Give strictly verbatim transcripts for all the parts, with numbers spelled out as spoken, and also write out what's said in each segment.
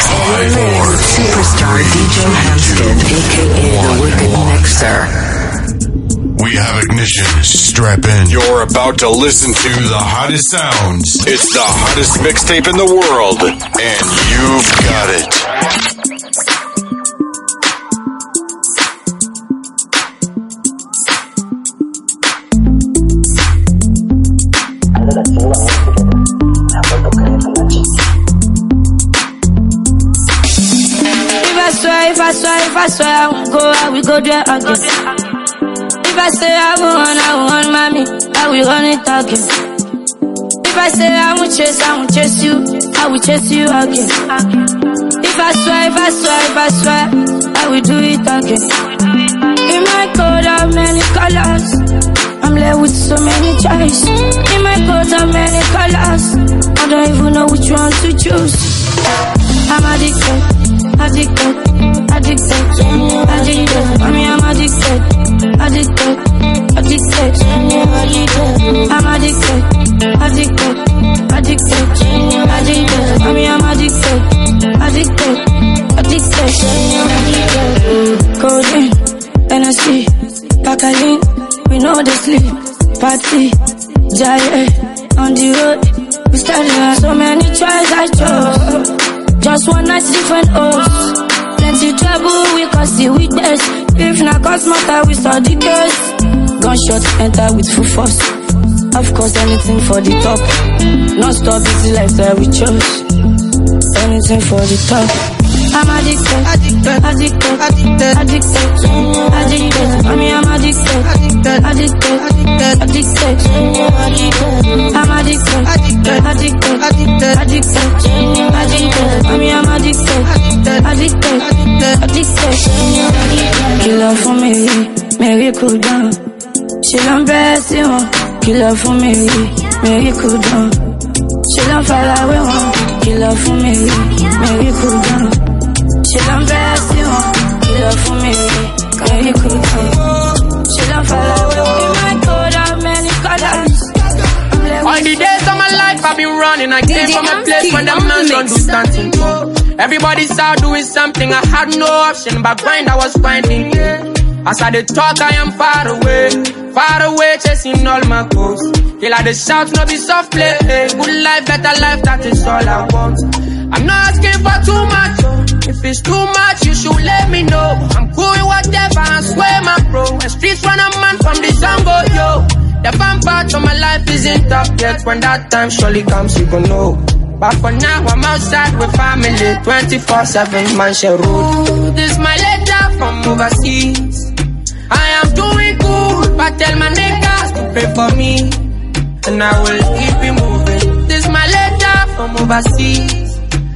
Superstar D J Hamskid, aka the Wicked Mixer. We have ignition. Strap in. You're about to listen to the hottest sounds. It's the hottest mixtape in the world, and you've got it. If I swear, if I swear, if I swear, I won't go out, we go there again. If I say I won't run, I won't run, mommy, I will run it again. If I say I won't chase, I won't chase you, I will chase you again. If I swear, if I swear, if I swear, I will do it again. In my coat, I have many colors. I'm left with so many choices. In my coat, I have many colors. I don't even know which one to choose. I'm addicted, addicted, addicted, addicted. Mommy, I'm addicted, addicted, addicted. I'm addicted, addicted, addicted, addicted. Mommy, I'm addicted, addicted, addicted. Codeine, Tennessee, Bacaline, we know they sleep. Party, giant, on the road. We started so many tries I chose. Just one night, different hosts. Plenty trouble, we cause the weakness. If not cause matter, we start the case. Gunshots enter with full force. Of course, anything for the top. Non-stop busy lifestyle we chose. Anything for the top. I'm addicted, addicted, addicted, addicted, addicted, addicted. Mommy, I'm addicted, addicted, addicted, addicted, addicted. I'm addicted, addicted, addicted, addicted, addicted, addicted. Mommy, I'm addicted, addicted, addicted, addicted. Kill her for me, Mary cool down. She don't best you want. Kill her for me, Mary cool down. She don't fall away one. Kill her for me, Mary cool down. She don't best you want. Kill her for me, Mary cool down. She don't fall away. In my coat, I have many colors. All the days of my life I've been running. I came from a place where the man don't do something. Everybody's out doing something. I had no option, but grind I was finding. As I dey talk, I am far away, far away, chasing all my goals. Till I dey shout, no be soft play. Good life, better life, that is all I want. I'm not asking for too much. If it's too much, you should let me know. I'm cool with whatever, I swear my bro. The streets run a man from the jungle, yo. The fun part of my life isn't up yet. When that time surely comes, you gon' know. But for now, I'm outside with family, twenty-four seven, man, share road. This my letter from overseas. I am doing good, but tell my niggas to pray for me, and I will keep it moving. This my letter from overseas.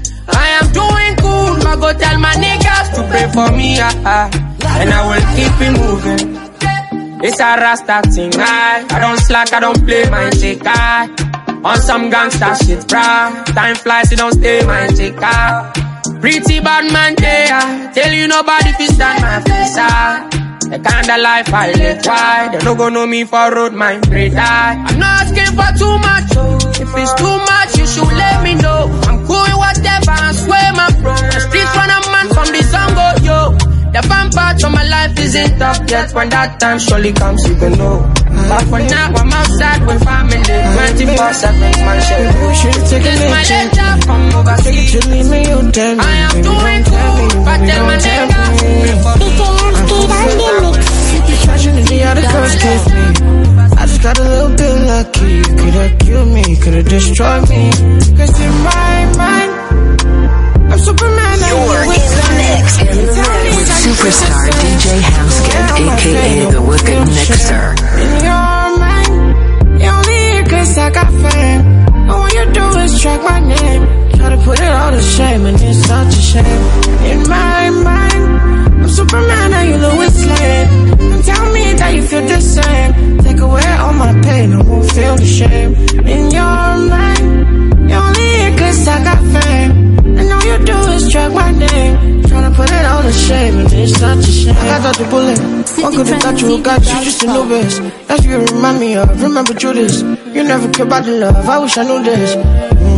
I am doing good, but go tell my niggas to pray for me, ah, ah, and I will keep it moving. It's a rasta thing, I, I don't slack, I don't play my take, I, on some gangsta shit, bruh. Time flies, it don't stay my take, I. Pretty bad man, yeah. Tell you nobody fi stand my face, I. The kind of life I live, why? They don't go know me for road, my great eye. I'm not asking for too much, oh. If it's too much, you should let me know. I'm cool with whatever, I swear my bro. The streets run a man from the jungle, yo. The fun part of my life isn't up yet. When that time surely comes, you gon' know. But for now, I'm outside with family, twenty-four seven, man, share. This my letter from overseas. I am doing good, but tell my niggas keep the trash in the other girls kiss me. I just got a little bit lucky. You could've killed me, could've destroyed me. Cause in my mind, I'm Superman. You're in the mix, in the mix with Superstar D J Hamskid, aka the Wicked Mixer. In your mind, you only here cause I got fame. And all you do is track my name. Try to put it all to shame, and it's such a shame. In my mind, I'm Superman and you Lois Lane. And tell me that you feel the same. Take away all my pain, I won't feel the shame. In your mind, you only here cause I got fame. And all you do is track my name. Tryna put it all to shame, and it's such a shame. I got the bullet, one could have thought you got you just a new best. That's what you remind me of, remember Judas. You never cared about the love, I wish I knew this. mm.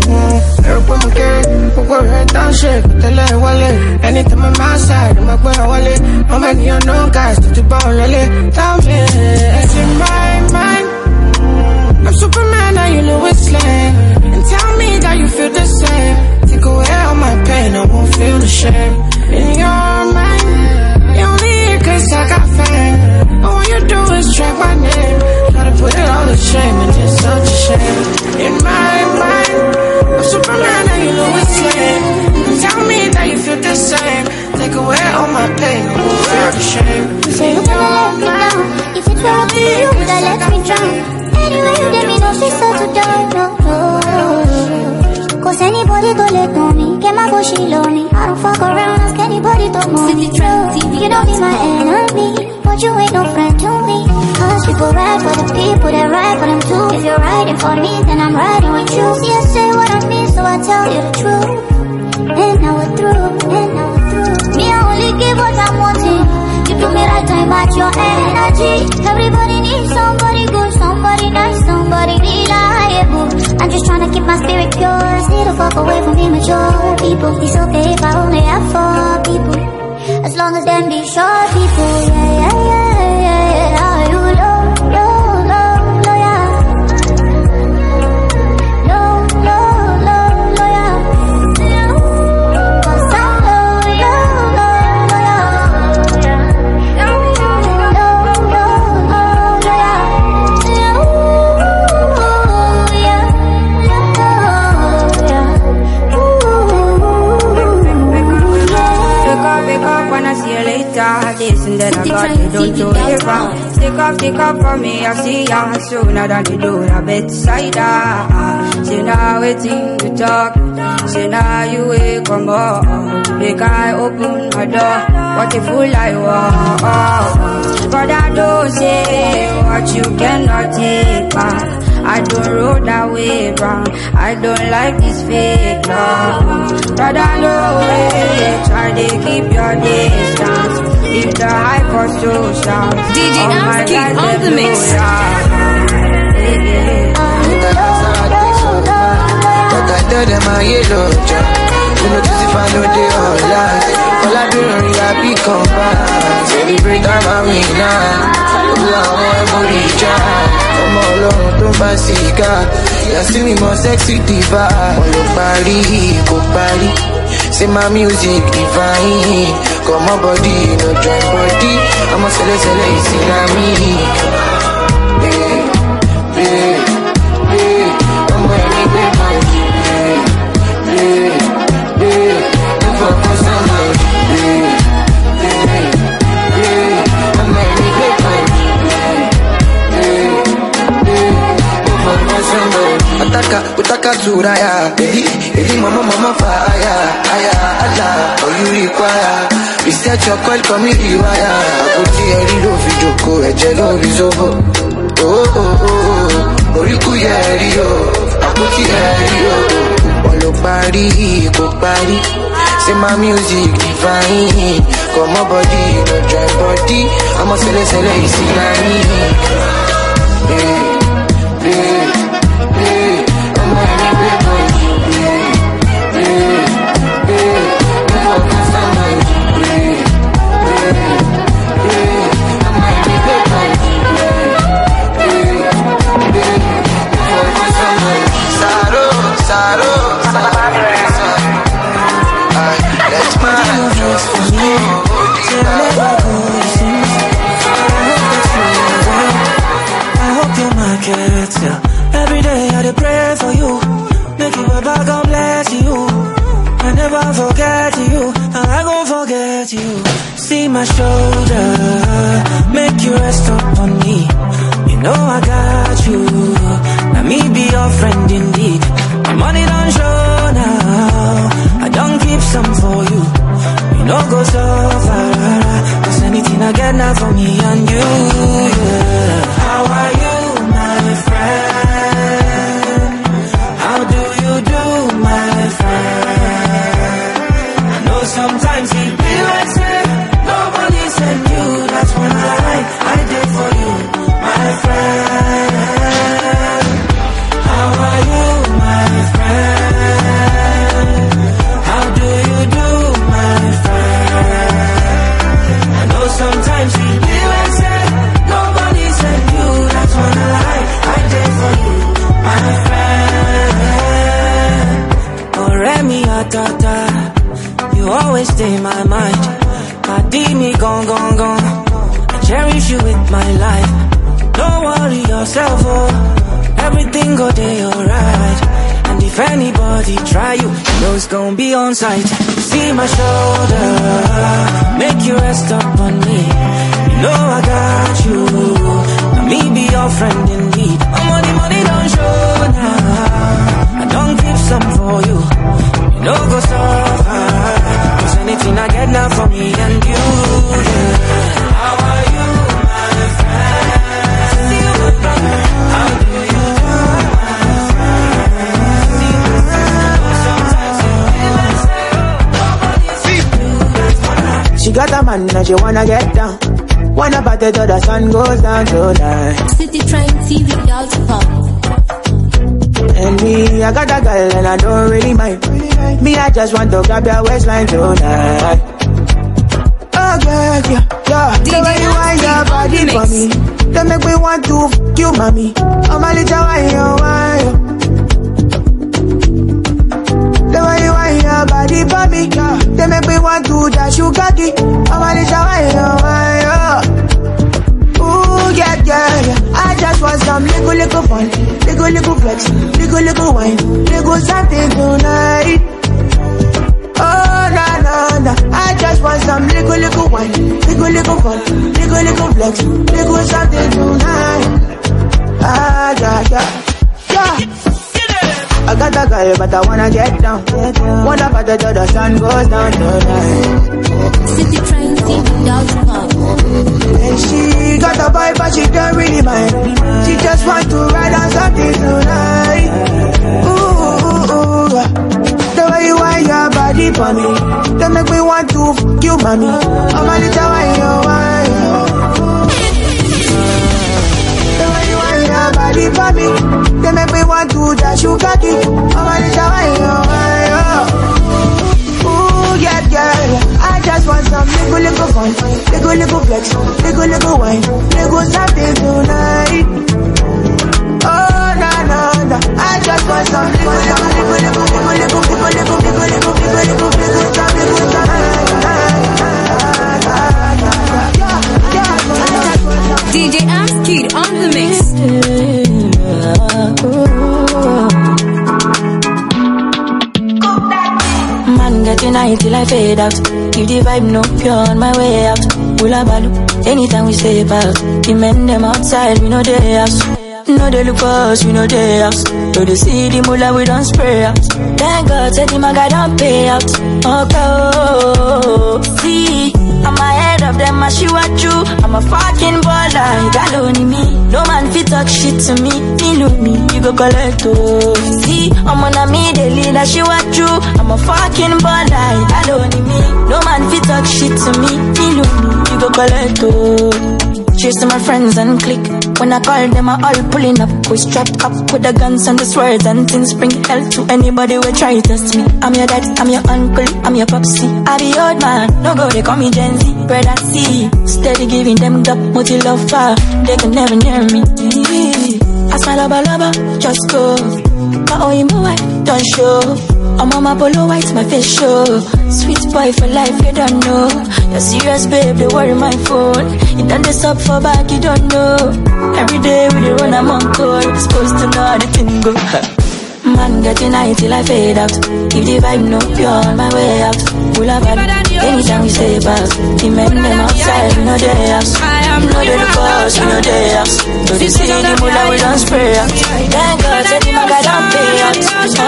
Pero como que, poco de tan shit, que te le wallet. Anytime I'm outside, I'm up with a wallet. How many you know guys, to the ball, lily. Tell me, it's in my mind. I'm Superman and you Lois Lane. And tell me that you feel the same. Take away all my pain, I won't feel the shame. In your mind, you only here cause I got fame. And all you do is track my name. Try to put it all to shame and it's such a shame. In my mind, I'm Superman and you Lois Lane. And tell me that you feel the same. Take away all my pain, I won't feel the shame. You say you never let me down. If it's wrong with you, that let me drown. Anyway, you let me know she's so to die, no, no. Cause anybody don't let on me, get my bush, she love me. I don't fuck around, ask anybody to know me. You don't be my enemy, but you ain't no friend to me. Cause people ride for the people that ride for them too. If you're riding for me, then I'm riding with you. See, I say what I mean, so I tell you the truth. And now we're through, and now we're through. Me, I only give what I'm wanting. You do me right time, match your energy. Everybody needs somebody good, somebody nice, somebody reliable. I'm just trying to keep my spirit pure. Stay the fuck away from immature people. It's okay if I only have four people, as long as them be sure people. Yeah, yeah, yeah, yeah, yeah. Are you low, low, low, low, yeah? Low, low, low, low, yeah. Cause I'm low, low, low, low, yeah. Low, low, low, low, yeah. Ooh, yeah. Wake up, wake up, when I see you later. This and that I got you, don't do it wrong. Stick up, stick up for me, I see ya sooner than you do, a bedside. Say now waiting to talk. Say now you wake come up. Make I open my door. What a fool I was. But I don't say what you cannot take back. I don't roll that way round. I don't like this fake love. Brother, no way. Try to keep your distance. If the hype was too sharp, D J Amski on the mix. But I tell them I yellow jack. You know this if I know they all lies. All I do is I become bad. Celebrate time I win now. Love every child. I'm all alone, don't buy cigar. You see me more sexy diva. All the party, go party. Say my music divine. Come my body, no joint body. I'm a sele sele, see na me. Hey, hey, hey. I'm a baby, baby. Hey, hey. I'm for somebody. Hey, hey, hey. I'm a baby, baby. Hey, hey. I'm for somebody. Ataka, utaka zuraya. Hey, hey, mama, mama, fire. Aya, Allah, all you require. Reset your call for me, rewire. I put the air in love, you go, a jello is over. Oh, oh, oh, oh, you could hear you. I put the air in love. All the party, go party. Say my music divine. Come my body, no dry body. I'm a sele sele, you see na me. Hey, hey, hey. I'm a baby boy. Hey, hey, hey. I'm for somebody. Every day I dey pray for you. Make you a bag and bless you. I never forget you, and I gon' forget you. See my shoulder, make you rest upon me. You know I got you. Now me be your friend indeed. My money don't show now. I don't keep some for you. You know go so far. Cause anything I get now for me and you. Yeah. How are you, my friend? How do you do, my friend? I know sometimes it be like say nobody send you. That's when I, I did for you, my friend. How are you, my ta. You always stay in my mind. Cardi me gone, gone, gone. I cherish you with my life. Don't worry yourself, oh. Everything go day alright. And if anybody try you, you know it's gonna be on sight. See my shoulder, make you rest up on me. You know I got you. Now me be your friend in need. My money, money don't show now. I don't keep some for you. You know go suffer. Cause anything I get now for me and you, yeah. How are you, my friend? See you, my brother. How do you do, my friend? See you, sometimes you feel like she got a man and she wanna get down. Wanna party till the sun goes down tonight. City Train T V girls pop. And me, I got a girl and I don't really mind. Me, I just want to grab your waistline tonight. Oh yeah, yeah, yeah. The way you want your body for me, they make me want to f*** you, mommy. I'm a little wine, you wine. The way you want your body for me, they make me want to dash you cocky. I'm a little wine, you wine. Ooh, yeah, yeah, yeah. I just want some little, little fun, little, little flex, little, little wine, little something tonight. Oh, na, na, na. I just want some little, little wine, little, little fun, little, little flex, little something tonight. Ah, yeah, yeah, yeah. I got a girl, but I wanna get down. Wanna party till the sun goes down tonight. City Train T V girls pop. And she got a boy, but she don't really mind. She just want to ride on something tonight. Ooh, ooh, ooh. The way you want your body for me, they make me want to f*** you, mommy. I'm a little wine, you wine. The way you want your body for me, they make me want to dash you cocky. I'm a little wine, you wine. Ooh, yeah, yeah, yeah. I just want some little, little fun, little, little flex, little, little wine, little something tonight. Oh, na, na, na. I just want some little, little, little, little, little, little, little, little, little, little, little, little, something tonight. D J Amskid on the mix. Man getting high till I fade out. Keep the vibe no pure on my way out. Hula balu, anytime we step out. The men them outside, we know they house. No they look for us, we know they house. So they see the mullah, we don't spray out. Thank God, said the maga don't pay out. Okay, oh, see, I'm ahead of them, I shoot at you. I'm a fucking baller, you got only me. No man fit talk shit to me, me know me, you go collect oh. See, I'm on a me, they lead a shoot at you. I'm a fucking baller, you got only me. No man fit talk shit to me, me know me, you go collect oh. Cheers to my friends and click. When I call them, I all pulling up. We strapped up with the guns and the swords and things. Bring hell to anybody who try to test me. I'm your dad, I'm your uncle, I'm your popsy. I be old man, no go, they call me Gen Z. Bread and see, steady giving them the multi love fire. They can never near me. I smile laba laba, just go. My own boy, don't show. I'm on my polo white, my face show. Sweet boy for life, you don't know. You're serious, babe, they worry my phone. You done this up for back, you don't know. Every day we dey run, I'm on call. Supposed to know how the thing go. Man getting high till I fade out. Keep the vibe no pure on my way out. Full of bad, anytime we stay past. The men them outside, we know they house. We know they look for us, we know they house. So they see the mullah, we don't spray out. Thank God, said the maga don't pay out.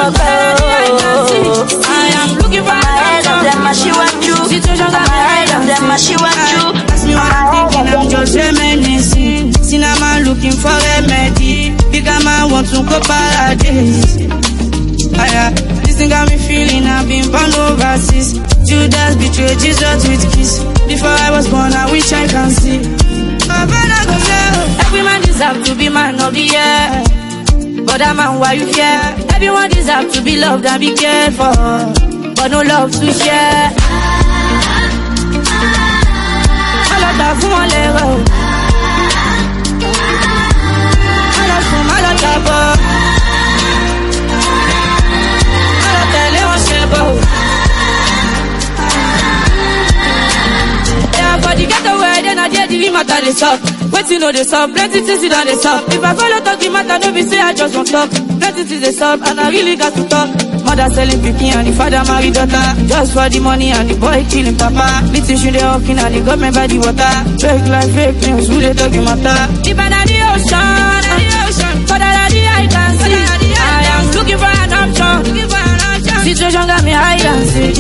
Oh, I am looking for my head of them, I she want you. I'm ahead of them, I she want you. Ask me what I'm thinking, I'm just reminiscing. Cinema looking for remedy. Bigger man want to go paradise. Ah, this thing got me feeling I've been born overseas. Judas betrayed Jesus with kiss. Before I was born, I wish I can see. Every man deserves to be man of the year. But that man, why you fear? Everyone deserves to be loved and be cared for. But no love to share. I love that for my level. I love for my love. I love that little shit, done the stop. Wait till know the stop, plenty things you done the stop. If I follow talking matter, don't be say I just won't talk. Plenty things they stop, and I really got to talk. Mother selling pikin and the father married daughter. Just for the money and the boy killing papa. Little shoe they walking and the government by the water. Fake life, fake news, who they talking matter? Deeper than the ocean, the ocean. Further than the eye can see. I am looking for an option. Situation got me high and sick.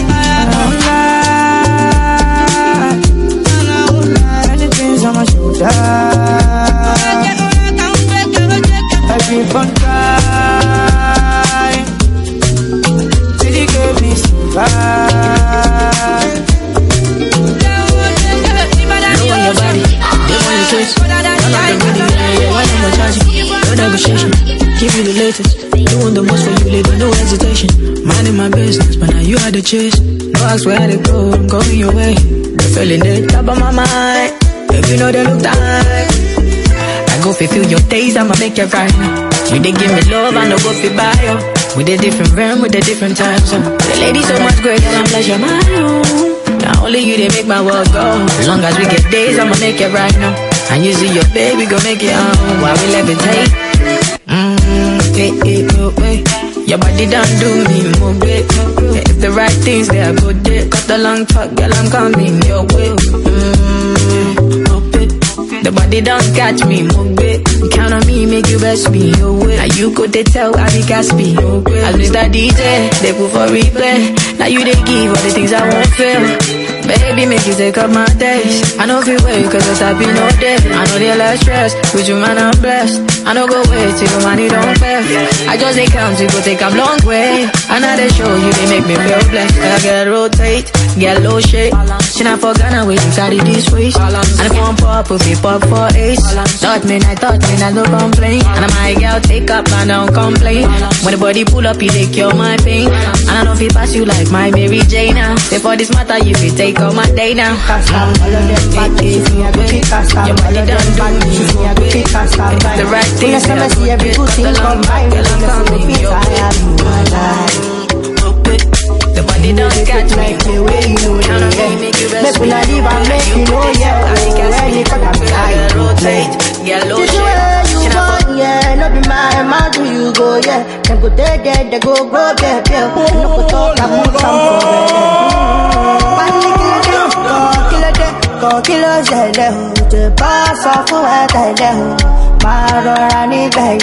Many things on my shoulder. I keep on trying. Till you gave me some vibe. Know your body, they want your face. Run out the video, yeah, why not charging? No negotiation, give you the latest. Doing the most for you, little, no hesitation. Minding my business, but now you had the chase. No ask where to go, I'm going your way. The feeling they top of my mind. If you know they look like I go fulfill your days, I'ma make it right now. You they give me love, I know go fi buy you. With a different realm, with a different time zone. The lady so much greater, I'm pleasure my own. Now only you, they make my world go. As long as we get days, I'ma make it right now. And you see your baby, go make it home. While we levitate. Mmm, hey, hey, no way. Your body done do me more big. If the right things, they are good day. Cut the long talk, girl, I'm coming your way. Mmm, up it. The body don't catch me, more big. Count on me, make you best me your way. Now you could they tell I be Caspi. As Mister D J, they put for replay. Now you they give all the things I won't feel. Baby, make you take up my days. I know if you wait, cause it's happy no day. I know they less stress, with you man I'm blessed. I know go wait till the money don't pay. I just ain't count, you go take a long way. I know they show you, they make me feel blessed. I gotta rotate, get low shake. She not for Ghana, wait inside of this waist. And if one pop, if you pop for ace. Thought me, I thought me, I don't complain. And I'm my girl, take up, man, don't complain. When the body pull up, you they cure my pain. And I know if it pass you like my Mary Jane now. Say for this matter, you can take all my day now. All of them bad bitches, me a go kick cast out. Your body done do me, me a go kick cast out. The right thing, yes, I see every good thing combined. Girl, I'm coming your way. The body don't catch me, the way you know it. Make me not leave and make you know, yeah. When you cut up the eye, rotate, get low shit. You want, yeah, no be my man, do you go, yeah. Then go there, there, they go, go, there, there. No go talk, I put some for it. One kill a day, go kill a day, go kill a day. The boss of who I die, my running back,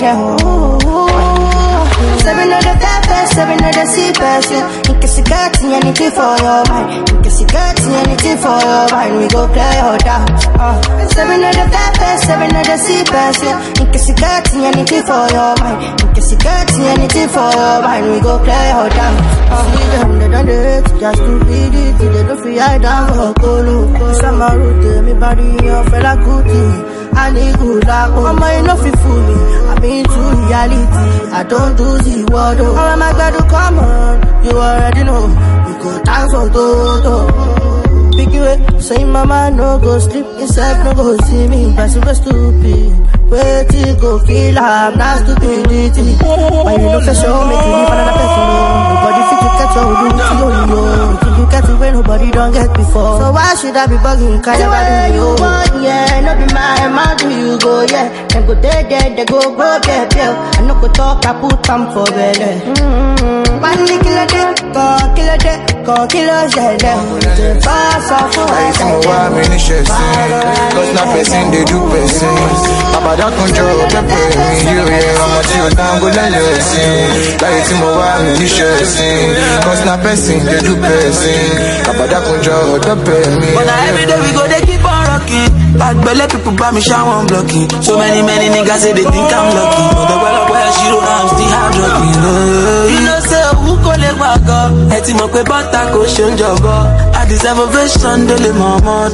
seven of the peppers, seven of the seepers, yeah. In case you got anything for your mind, in case you got anything for your mind, we go play her down. Uh. Seven of the peppers, seven of the seepers, yeah. In case you got anything for your mind, in case you got anything for your mind, we go play her down. Uh. See them, they don't hate, just stupidity, they don't feel I down for Kolo. Summer route, me body, your fella cookie. I need good luck, oh my, enough you fool me. I'm into reality, I don't do the word, oh. Oh my God, come on, you already know. You go dance for Toto. Pick you up, say mama, no go sleep. Inside, no go see me, but super stupid. Wait till go feel I'm not stupidity. When you look for show, make you leave another person, nobody fit to catch your do it, you know. You get to where nobody don't get before. So why should I be bugging? Cause I do you want, yeah. No be my man, do you go, yeah. Then go there, there, they go, go, yeah, yeah. I no go talk, I put time for belly. Mm-hmm. One kill a day, go kill a day, go kill a day. The boss of who I die. Cause not person, they do person. Papa don't control the pain. You hear how much you down, go let you sing. Like it's more ammunition. Cause not person, they do person. Papa don't control the pain. But now every day we go, they keep on rocking. Bad belly people buy me shower, I'm blocking. So many, many niggas say they think I'm lucky. But the well up where she don't know, I'm still hard rocking. You know, say, who call it wago? Eti mo kwe bata ko shon jogo. I deserve a version, dele mamad.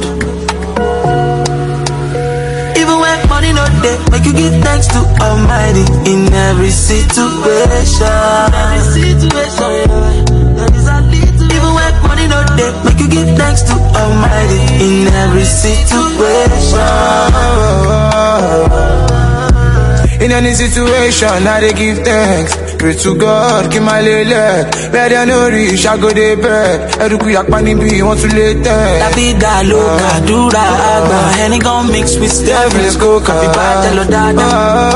Even when money not there, make you give thanks to Almighty in every situation. Every situation, yeah. Even when money not there, make you give thanks to Almighty in every situation. In any any situation, I dey give thanks. Pray to God, keep my leg. Where they no reach, I go dey beg. Eruku yakpani be want to lay thanks. La vida loca, dura agua. Henny gon' mix with Stevens Coca. Capibata dada.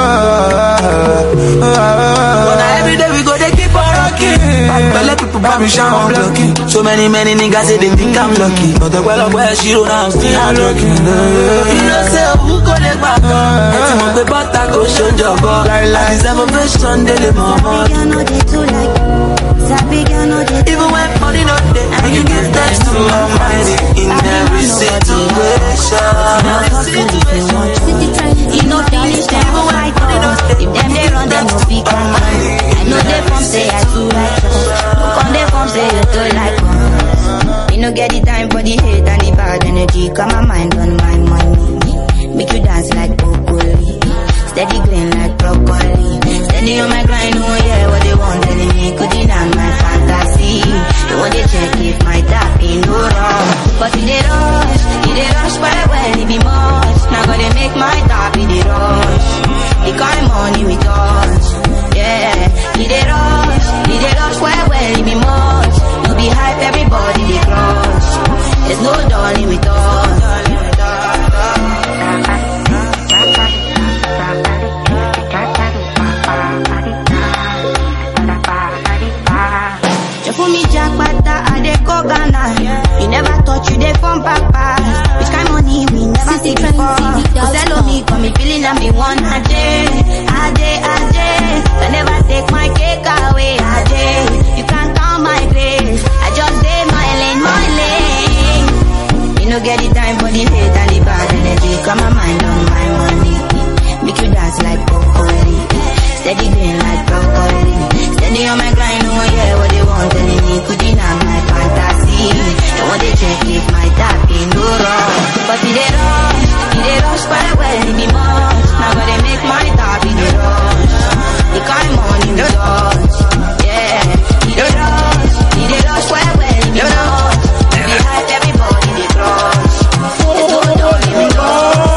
But every day we go, they keep on rocking. But let people buy me shine on blocking. So many, many niggas say they think I'm lucky. But the well of where she don't know, I'm still hard working. You know, say, who go let back up? And some of the butter go show job. Like, like, seven fish on daily mama. Even when money not there, I can give thanks to Almighty in every situation. You know things them fight up. If them they run, them no speak. I know they from say I too like us. Look on they from say you too like us. You know get the time for the hate and the bad energy. Got my mind on my money. Make you dance like broccoli. Steady green like broccoli. Steady on my grind, oh yeah, what they want telling me. Could deny my fantasy. They want to check if my tap ain't no wrong. But if they rush, if they rush well, well, it be much. Now gonna make my tap in the rush. The kind money we touch. Yeah, if they rush, if they rush well, well, it be much. You be hype, everybody they crush. There's no darling with us. You never thought you dey from papa. Which kind money we never see before. Cause hello me, got me feeling I'm the one a day, a day, a day. I never take my cake away, a day. You can't count my grace. I just day my lane, my lane. You know get the time for the hate and the bad energy. Got my mind on my money. Make you dance like broccoli. Steady green like broccoli. Steady on my grind, oh yeah, what they want telling me. Could deny my fantasy. They want to check if my tap ain't no wrong. But if they rush, if they rush quite well, it be much. Now gotta make my tap in the rush. The kind money we touch. Yeah, if they rush, if they rush quite well, it be much. We hype everybody, they crush. There's no darling with us.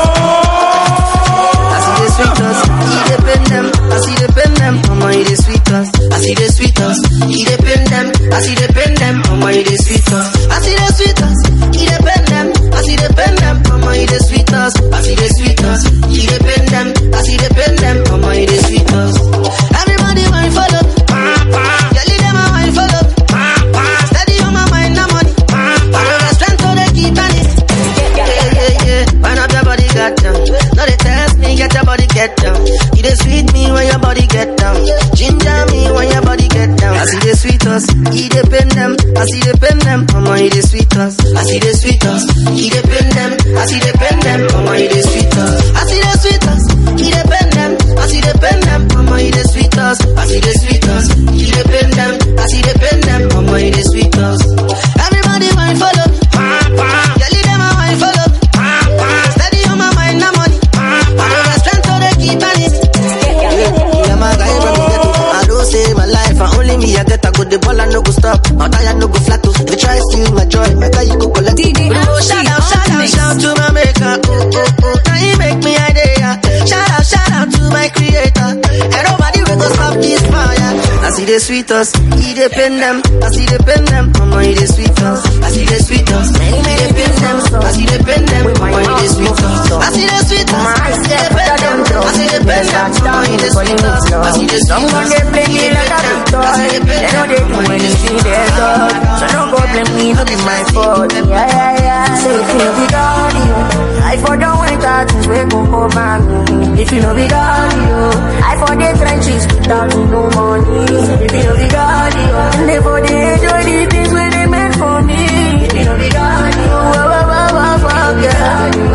I see the sweet us, he depend them. I see the pen them, mama, he the sweet us. I see the sweet us, he depend them. I see the pen them, mama, he the sweet us. I see the sweet us, he depend them. I see the pen them, mama, he the sweet us. I see the sweet us, he depend them. I see the pen them, mama, he the sweet us. Everybody want follow, yeah, lead them a want follow. Steady on my mind, no money. I know the strength so they keep on it. Yeah, yeah, yeah. Wind up your body, got down. No, they test me, get your body, get down. You the sweet me when your body get down. Ginger me when your body get down. I see the sweet us, he depend them. I see the pen them, mama, he the sweet us. I see the sweet us, he depend them. I see the pen them, mama, he the sweet us. I see the sweet us, he depend them. I see the pen them, mama, he the sweet us. I see the sweet us, he depend them. I see the pen them, mama, he the sweet us. Everybody mind follow me. Yeah, lead them a mind follow me. Steady on my mind, no money. I know the strength so they keep on it. Yeah, my guy from the ghetto. I don't save my life, and only me I get a good. The ball I no go stop, my tire no go flat. If you try to steal my joy, my guy you go collect. Oh, shout out, shout out, shout to my maker. Oh, oh, oh, now you make me idea. Shout out, shout out to my creator. And nobody will go stop this fire. I see the sweet us, he depend them. I see the pen them, mama, he the sweet us. I see the sweet us, he depend them. I see the pen them, mama, he the sweet us. I see the sweet us, I see the pen them. I see the pen them, mama, he the sweet us. I see the sweet us, he depend them. I see the pen them, mama, he the sweet us. So don't go blame me, no be my fault. Yeah, yeah, yeah. Say if you no be God, you I for don't wait out things we go over me. If you no be God, you I for the trenches without no money. If you no be God, you and they for the enjoy the things where they meant for me. If you no be God, you wah wah wah wah wah God, you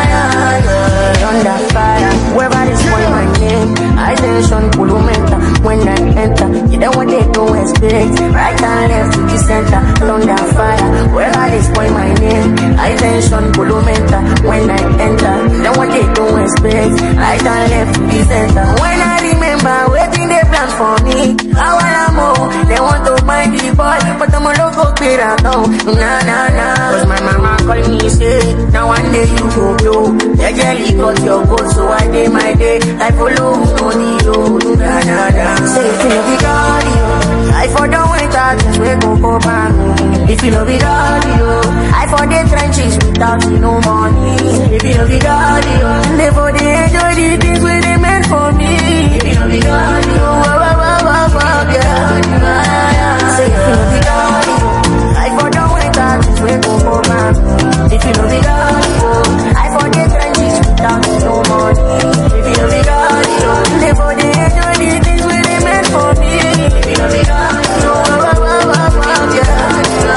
under fire. Whoever is calling my name, I tension pull mental. When I enter, you don't want they don't expect. Right and left to the center, under fire. Whoever is calling my name, I tension pull mental. When I enter, you don't want they don't expect. Right and left to the center. When I remember waiting they plan for me. I wanna more. They want to buy the boy, but I'm a local kid. I know. Nah, nah, nah. Cause my mama call me, say, now one day you go blow. The jelly got your goal, so I day my day. I follow, no need you. Nah, nah, nah. Say, if you love it all, you. I for the winter, just wake up, go back. If you love it all, you. I for the trenches without no money. If you love it all, you. They for the enjoy the things where they meant for me. If you love it all, you. Wow, wow, wow, wow, wow, yeah. Say, if you love it all, you. I for the winter, just wake up, go back. If you love it all, you. I for the trenches without no money. If you love it all, you. They for the enjoy the things where they meant for me. If you love it all, you. Wow, wow, wow, wow, wow, yeah.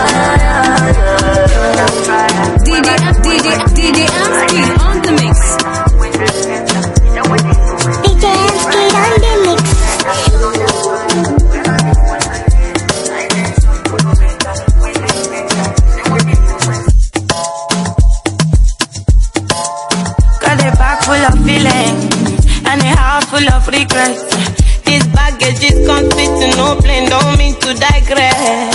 D J, D J, D J Amski on the mix. D J Amski on the mix. Got a bag full of feelings and a heart full of regrets. This baggage is can't fit to no plane, don't mean to digress.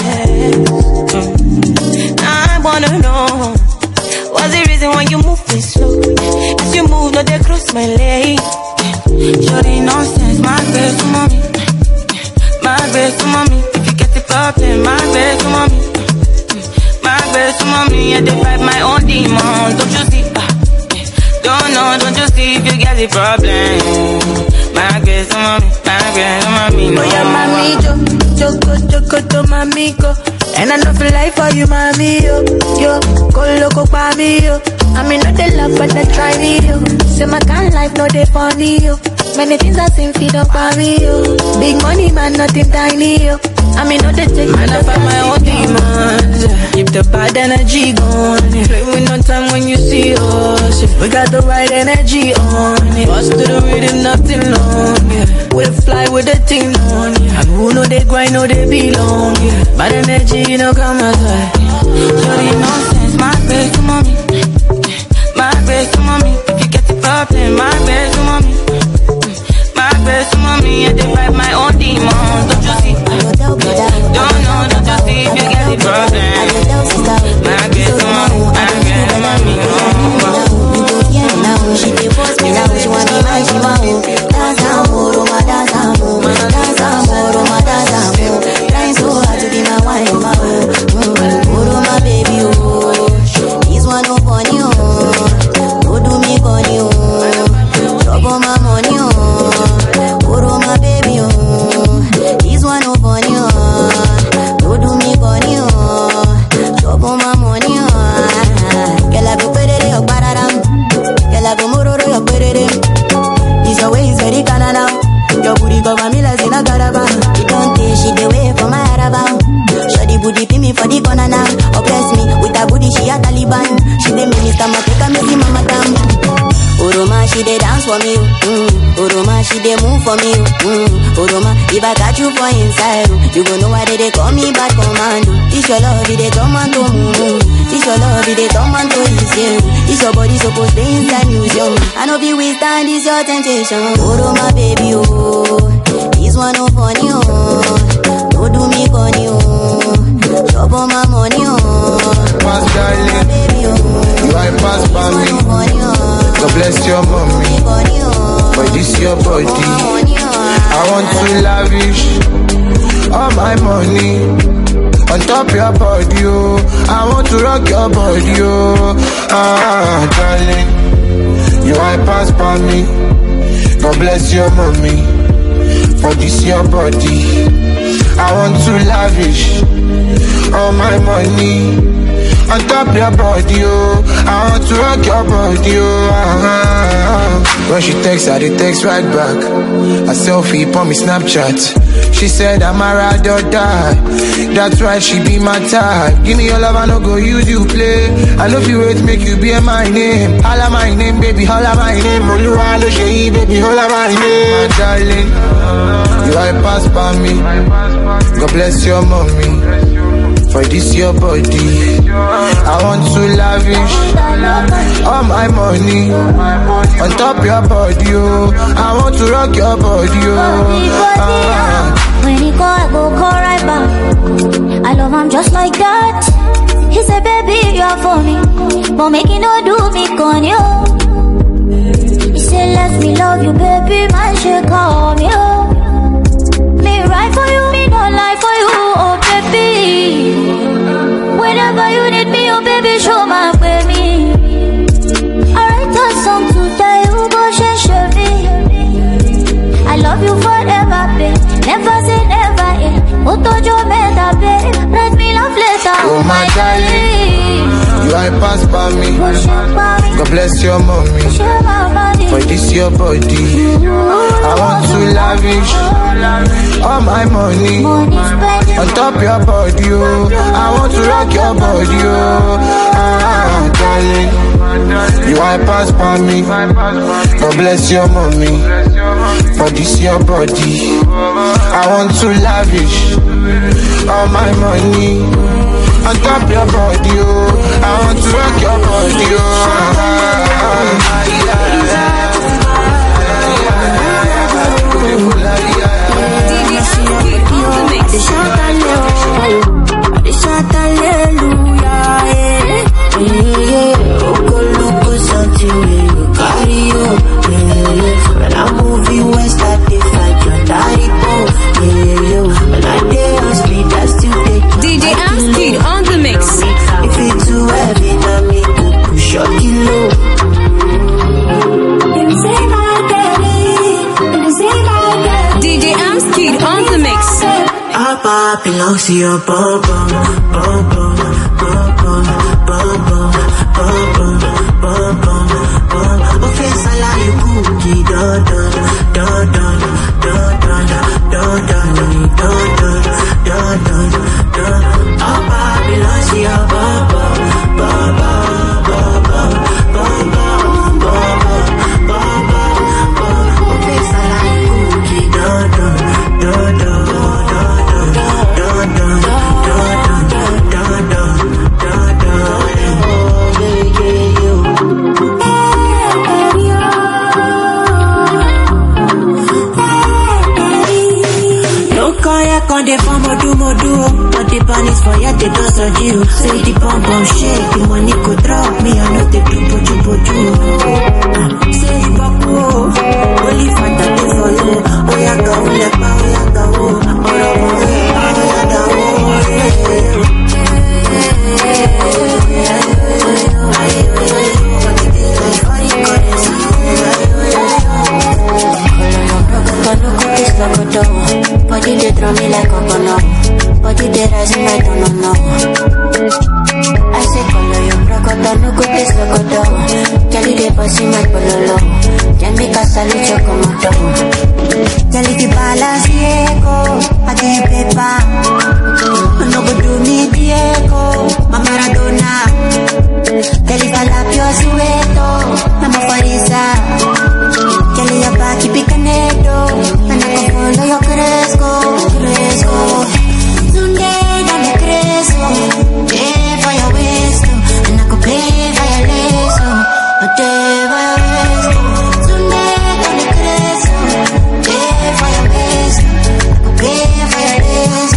Mm. I wanna know, what's the reason why you move this slow? As you move, no, they cross my leg. Shorty nonsense, my best to mommy. My best to mommy. If you get the problem, my best to mommy. My best to mommy, and they fight my own demons. Don't you see? Uh, don't know, don't you see if you get the problem? My best to mommy, my best to mommy. No. Oh yeah, mami, yo, yo, go, yo, go, to mami, go. And I know for life for you, mommy, yo, yo, go loco pa me, yo. I mean, not the love, but they try me, yo. Say my kind life, no they funny, yo. Many things I seem feed up on me, yo. Big money, man, nothing tiny, yo. I mean, not the take man, I find my own demons. Keep the bad energy going. Play with no time when you see us. We got the right energy on. Bust to the rhythm, nothing long. Yeah. We fly with the thing on. Yeah. And who know they grind, know they belong. Yeah. Bad energy, you know, come outside. Shorty nonsense, my best to mommy. My best to mommy. If you get the problem, my best to mommy. My best to mommy, and they fight my own demons. Don't you see? Don't know, don't you see if you get the problem? My best to mommy, my best to mommy. She dey force me now, she want me man, she want me. Dance amor, ma dance amor, dance amor, ma dance amor. Trying so hard to be my wife, my oh, oh, my baby, oh. This one no funny, oh. Don't do me funny, oh. Trouble my money, oh. Oh, my baby, oh. This one no funny, oh. Don't do me funny, oh. Trouble my money, oh. Girl, I go put it in your bararam. Girl, I go mororo your put it in. This your way is very Canada. Your booty cover me like in a caravan. You don't take shit away from my araba. Shawty booty pin me for the corner now. Oppress me with a booty, she a Taliban. She the minister, ma take a me see mama tam. Oroma, she dey dance for me, mm. Oroma, she dey move for me, mm. Oroma, if I catch you for inside, you gon' know why they, they call me bad commando. This your love, it dey turn man to moon. This your love, it dey turn man to easy. This your body supposed to inside museum. I know if you withstand this your temptation. Oroma, baby, oh, this one no funny, oh. Don't do me funny, oh. Trouble my money, oh. Pass, darling, baby, oh. you are pass by me. God bless your mommy, for this your body. I want to lavish all my money on top your body, oh. I want to rock your body, oh. Ah, darling, you are pass by me. God bless your mommy, for this your body. I want to lavish all my money on top your body, oh. I want to rock your body, oh. Ah-ha-ha. When she texts, I dey text right back. A selfie on me Snapchat. She said I'm a ride or die. That's why she be my type. Give me your love, I no go use you play. I love you, wait, make you be my name. Holla my name, baby, holla my name. Oluwalo Sheyi, baby, holla my name. My darling, you are a pass by me. God bless your mommy, for this your body. I want to lavish all my money on top your body, oh. I want to rock your body, oh. Ah. When he go, I go call right back. I love him just like that. He said, baby, you're for me, but make it no do me con you. He said, let me love you, baby, man, she call me, oh. Me right for you, me no lie for you, oh baby. Whenever you need me, oh baby, show my baby. I write a song to tell you, go share me. I love you forever, babe. Never say never, eh. Utojo meda, babe. Write me love letter, oh my darling. You are pass by me. God bless your mommy. For this your body, I want to lavish all my money on top your body, oh. I want to rock your body, oh. Ah, darling, you are pass by me. God bless your mommy. For this your body, I want to lavish all my money on top your body, oh. I want to rock your body, oh. When I move you west, I fight your daddy bone. When I dare on speed, I still take D J Amskid on the mix. If it's too heavy, now me go push your kilo. D J Amskid on the mix. Our pop belongs to your bum bum, bum bum, bum bum, bum bum, bum bum, bum bum, bum. Offense, I like you cookie, dun dun, dun dun, dun dun, dun dun, dun dun, dun dun, dun. Our pop belongs to your bum bum, bum bum, bum bum, bum bum, bum bum, bum bum, bum. Offense, I like you cookie, dun dun, dun dun. Con the form of do modu, but the pan is for ya, they don't so you. Say the pump pump shake, the money could drop me, I know they do poju poju. Say the baku, only fanta do for you. Oh ya go, lepa, oh ya go, oh ya go, oh body they throw me like a bono. Body they rise me like no no. I say color your crocodile, no good this locodo. Jelly they bossy my pololo. Can make a salute your comodo. Jelly the balance Diego, I get paper. No go do me Diego, my Maradona. Jelly falapio sueto, I'm a farisa. Jelly your back, keep it canedo. And I can follow your cresco, cresco. Sunday, dale cresco. Pay for your waist, and I could pay for your lace. But pay for your waist. Sunday, dale cresco. Pay for your waist, I could pay for your lace.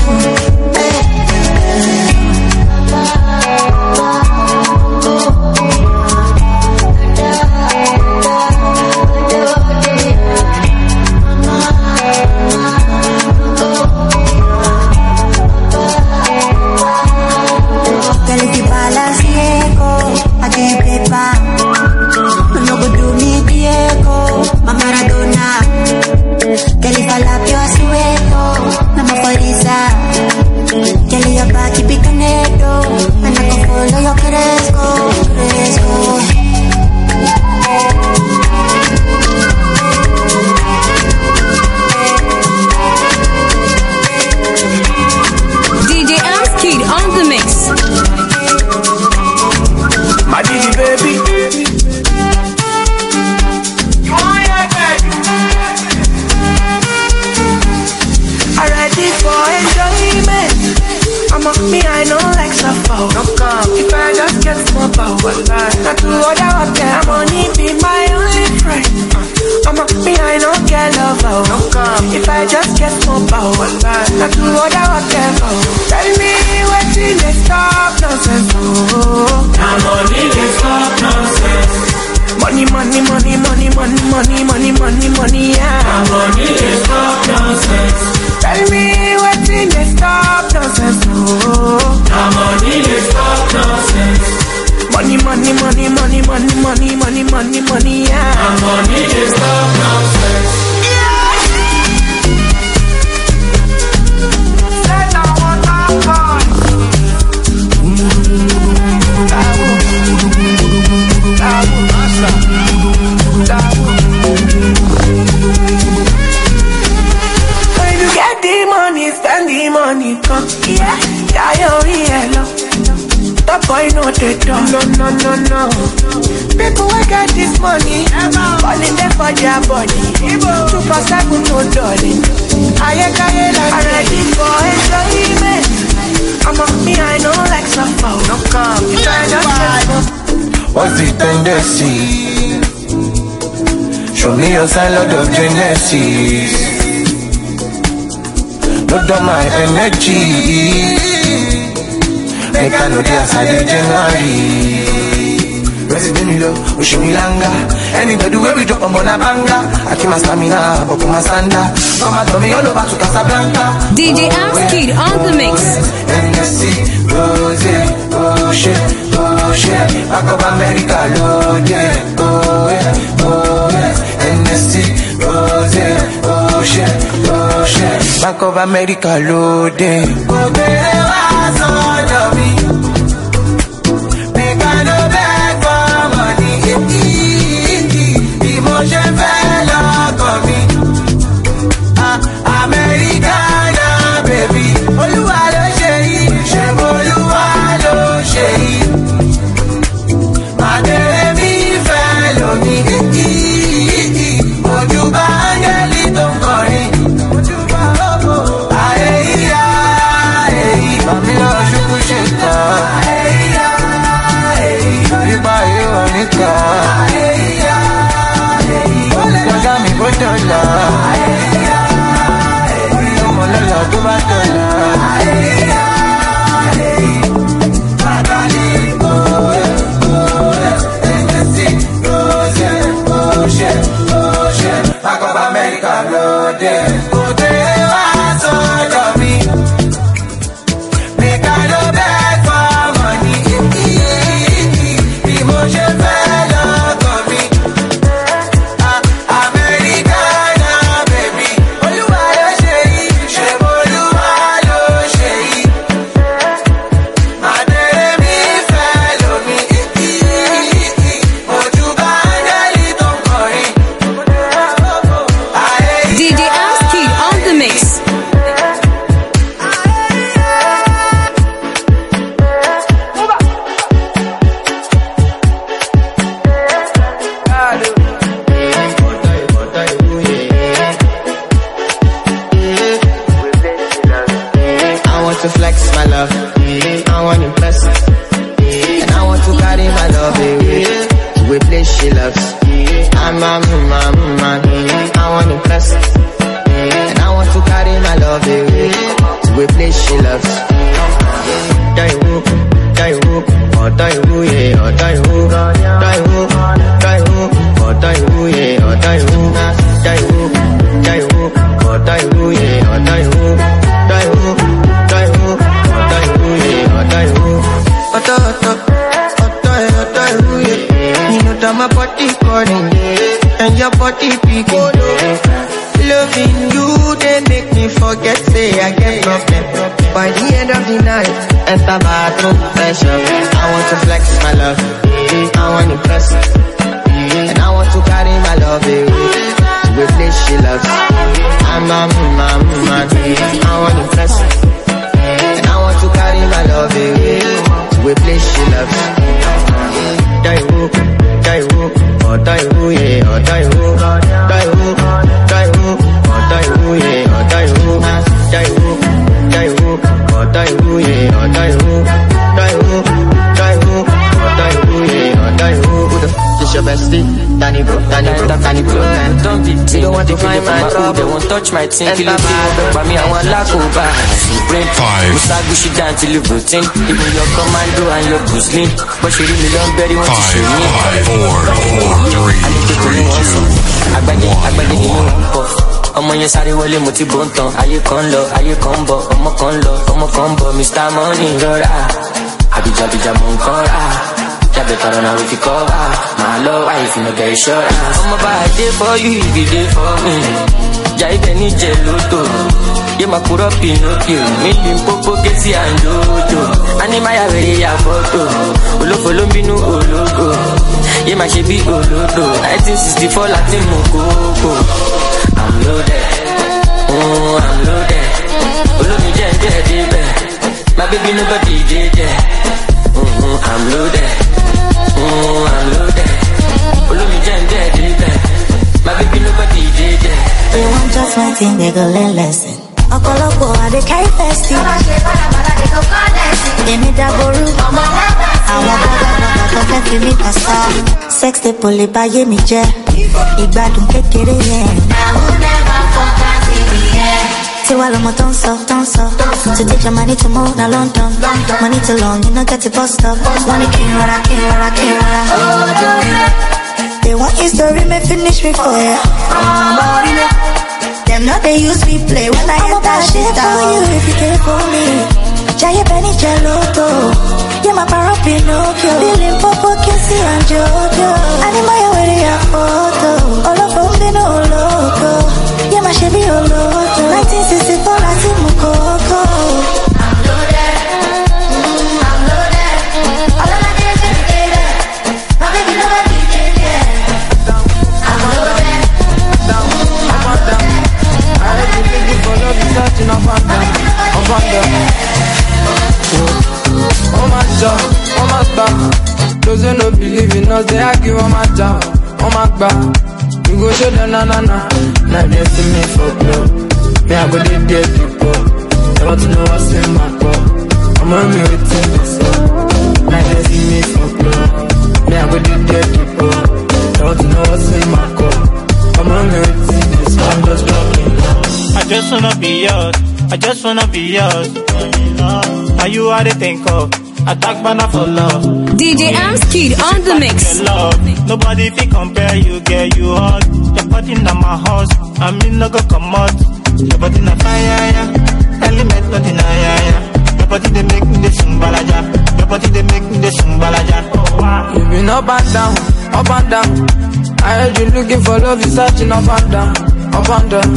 I'm a me, I know like Safo. If I just get small power, not to order up there, money be my only friend. I'm a me, I know get love. If I just get small power, not to order up there. Tell me what in they stop nonsense. Now money they stop nonsense. Money, money, money, money, money, money, money, money, money, yeah. Now money they stop nonsense. Tell me what's in the stop nonsense, oh. Now money they stop nonsense. Money, money, money, money, money, money, money, money, money, yeah. Now money they stop nonsense. Yeah. Say now what I'm calling. When you get the money, spend the money, come yeah, yeah, yeah, yeah. That boy know the door, no, no, no, no. People who get this money, falling there for their body. Two for seven, no darling. I ain't ready for enjoyment. I'm a me, I know like some foul. No come, you try not to. What's the tendency? Show me your sign, Lord of Genesis. Load on my energy. Make I know the outside of January. Resident Milo, Ushimilanga. Anybody where we drop on Bonabanga. I keep my stamina, but my sanda. Come and tell me all over to Casablanca. D J Amskid on the mix. N S C, Rose, oh shit, oh shit. Back up America, Lord, yeah, oh yeah, oh yeah. N S C, Rose, oh shit, oh shit. Back up America, Lord, yeah. Go there, what's on your me? Make I no beg for money. Emotion fell off on me. Ah, Americana, baby. Oluwa lo ṣe yìí, ṣe Olúwa ló ṣe yìí. Màdèrè mi fẹ́ lómi. Ojú bá áńgẹ́lì tó ń kọrin. Ayé yíyá, ayé yìí. Màmí lọ ṣubú ṣe tán. Ayé yíyá, ayé yìí. Nípa ìwà níta. Ayé yíyá, ayé yìí. Lọ́jà mi bó dọ̀là. Ayé yíyá, ayé yìí. Ọmọ lọ́la tó bá dọ̀là. Ayé yíyá, ayé yìí. Bàbá ní ìbò ẹ̀ bò ẹ̀. Ẹ̀ẹ́dẹ̀sí Rose, Oṣé, Oṣé. Bákọ̀bá Amẹ́ríkà lóde. Òde wá sọ́dọ̀ mi. Make I no beg for money. Bí mo ṣe fẹ́ lọ́kọ̀ mi. Ah, Americana, baby. Olúwa ló ṣe yìí, ṣe Olúwa ló ṣe yìí. Màdèrè mi fẹ́ lómi. Ojú bá áńgẹ́lì tó ń kọrin. D J Amskid on the mix. I want to flex my love, I want to impress, and I want to carry my love away to a place she loves. I'm a man, man, I want to impress, and I want to carry my love away to a place she loves. Die who, die who, or die who, yeah, or die who, die who, die who, or die who, yeah, or die who, die who, die who, or die who, yeah, or die who, die who, die who, or die who, yeah, or die who. Oto, oto, oto, oto, who, yeah. You know that my body calling, and your body picking. Loving you, they make me forget, say I get problem. By the end of the night, enter bathroom, pressure. I want to flex my love, I want to impress, and I want to carry my love away to a place she loves. I'm a man, man, I want to impress, and I want to carry my love away to a place she loves. Die who, die who, or die who, yeah, or die who, die who, die who, or die who, yeah, or die who, die who, die who, or die who, yeah, yeah, die who, die who, die who, die who, yeah, die who. Who the f is your bestie? Danny bro, Danny bro, Danny bro. Don't be they don't want to find my trouble. They won't touch my thing. Kill it, but me I want lack over. Five. Musagushi down till you routine. Even your commando and your Gusling, but she really don't very want to show me. Five, four, four, three, three, two, one. Ọmọ yẹn sáré wọlé mo ti bó ń tan. Ayé kan lọ, ayé kan bọ̀, ọmọ kan lọ, ọmọ kan bọ̀. Mister Money rọra, àbíjàbíjà mò ń kọ́ ra. Jábẹ̀ tọrọ náà fi kọ́ wá. Màá lọ wá ìfìnà gẹ̀ ìṣọ́ra. Ọmọ bá a dé for you, if you dey for me. Jà ibẹ̀ ní jẹ lóto. Yé máa kúrọ́ Pinocchio. Mi lè ń pópó kétí àǹdójò. Ánímáyà wèrè ya fọ́tò. Olófo ló ń bínú ológo. Yé máa ṣe bí olódò. nineteen sixty-four láti mú kókó. I'm loaded, oh I'm loaded. Olómi jẹ́ jẹ́ débẹ̀, my baby nobody dey there. Mm-hmm, I'm loaded, oh I'm loaded. Olómi jẹ́ jẹ́ débẹ̀, my baby nobody dey there. They want just one thing, they go learn lesson. Ọ̀pọ̀lọpọ̀ àdé carry festy. Èmi dàgbòrú, àwọn bàbá tó fẹ́ fi mí pàṣà. Sex tape lè báyé mi jẹ́, ìgbádùn kékeré yẹn. Tiwa lomo don't stop, don't stop. To take your money to move na London. Money too long, you know get the bus stop. Money can't rara, can't rara, can't rara. They want your story, me finish before ya. Them not they use me play when I hit that shit down. For you if you care for me. Jaya Benny Geloto. Yeah, my para Pinocchio. Feeling Popo, Kissy and Jojo. Animaya where they have photo. All of them they know loco. Yeah, my Chevy Oloto. nineteen sixty-four, Latin Mukoko. I'm loaded. Mm, I'm loaded. All of my days in the day. My baby nobody did yet. I'm loaded. Down, up and down. I heard you looking for love, you searching up and down, up and down. Oh my job, oh my back. Those who no believe in us, they argue on my job, oh my back. You go show them na na na. Now they see me for blow. Me I go dey dead people. They want to know what's in my cup. I'm on me waiting this up. Now they see me for blow. Me I go dey dead people. They want to know what's in my cup. I'm on me waiting this up. I'm just talking. I just wanna be yours. I just wanna be yours. Now you are the think of. Attack banner for love. D J Amskid on the mix. Nobody fi compare you, get you hot. Your body na my horse, I mean no go come out. Your body na fire, yeah. Element body na yeah, yeah. Your body they make me the sing balaja. Your body they make me the sing balaja. Oh wow. You been up and down, up and down. I heard you looking for love, you searching up and down, up and down.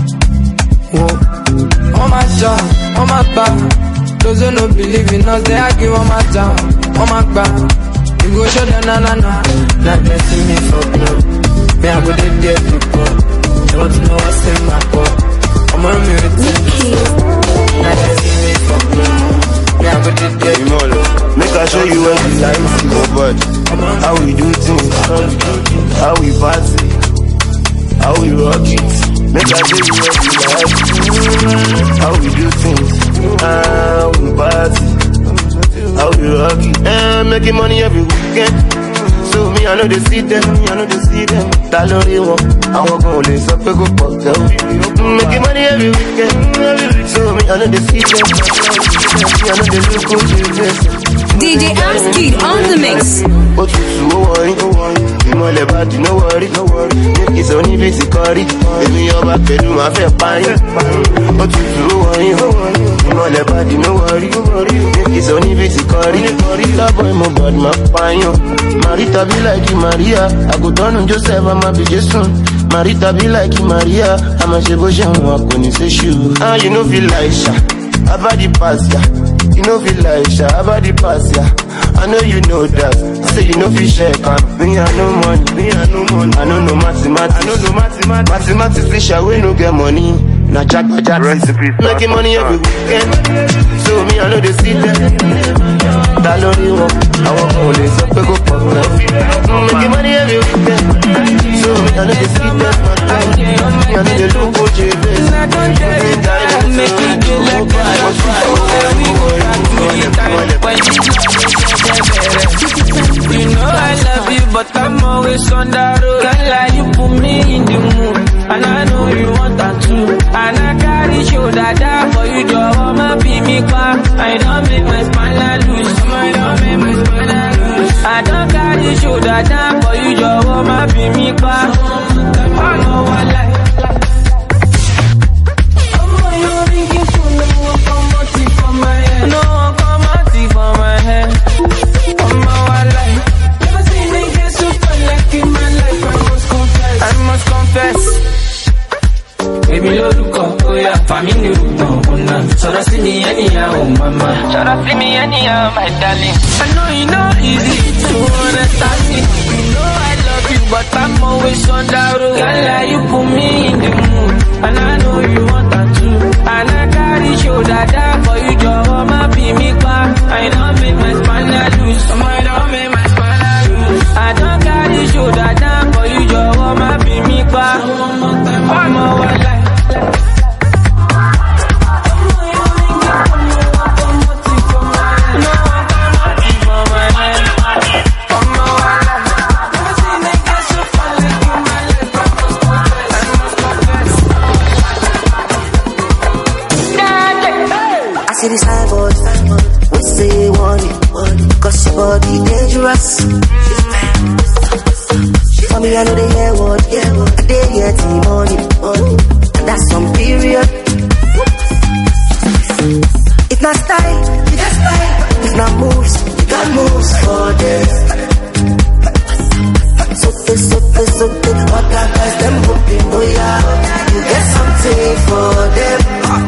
Whoa. Oh my job, oh my back. Those who no believe in us, they argue on my town, on my back. You go show them na na na. Now they see me for blood. Me I go dey dead people. They want to know what's in my cup. I'm on me with it. Now they see me for blood. Me I go dey dead people. Make I show you what we like, oh but how we do things, how we party, how we rock it. Make I show you what we like, how we do things, how we party, how we rock it. And making money every weekend. So me I know they see them, I know they see them. Talori one, I walk on the sub go pop girl. Making money every weekend. So me I know they see them, I know they look good. D J Amskid on the mix. But you so worry, you know the body, no worry, no worry. It's only physically. Baby, you're back to do my fair pine. But you so worry, you know the body, no worry, no worry. It's only physically. That boy, my body, my pine. Marita be like you, Maria. I go down on Joseph, I'm a big soon. Marita be like you, Maria. I'm a Chevrolet, I'm a say shoe. Ah, you know, feel like sha. I've had the pass, yeah. You know feel like sha, about the pass, yeah. I know you know that. Say you know feel share, can me I no money, me I no money. I know no mathematics, I know no mathematics. Mathematics fish we no get money. Na jack by jack, making money every weekend. So me I know they see them. That lonely one, I walk on this up go pop. Making money every weekend. So me I know they see them. Me I know they look good, J B. I make it go like always on the road. Can't lie, you put me in the mood. And I know you want that too. And I carry shoulder down for you, Joe. My be me car. I don't make my spine loose. I don't make my spine loose. I don't carry shoulder down for you, Joe. My be me car. I know what like. No one come out for my head. On my life, never seen me get so fun like in my life. I must confess, I must confess. Baby, look up, oh yeah, family look down, oh nah. So that's me anyhow, oh mama. So that's me anyhow, my darling. I know you know easy to understand me. You know I love you, but I'm always on the road. Girl, like you put me in the mood, and I know you want that too. And I carry shoulder down for you, Joe. My be me car. I don't make my spine loose. I don't make my spine loose. I don't carry shoulder down for you, Joe. My be me car. I'm a wild life. See these high boys, we say you want it, cause your body dangerous. For me, I know they hear what, I they hear the money, and that's some period. It's not style, it's style, it's not moves, you got moves for this. So this, so this, so this, what that guys, them hoping, oh yeah, you get something for them.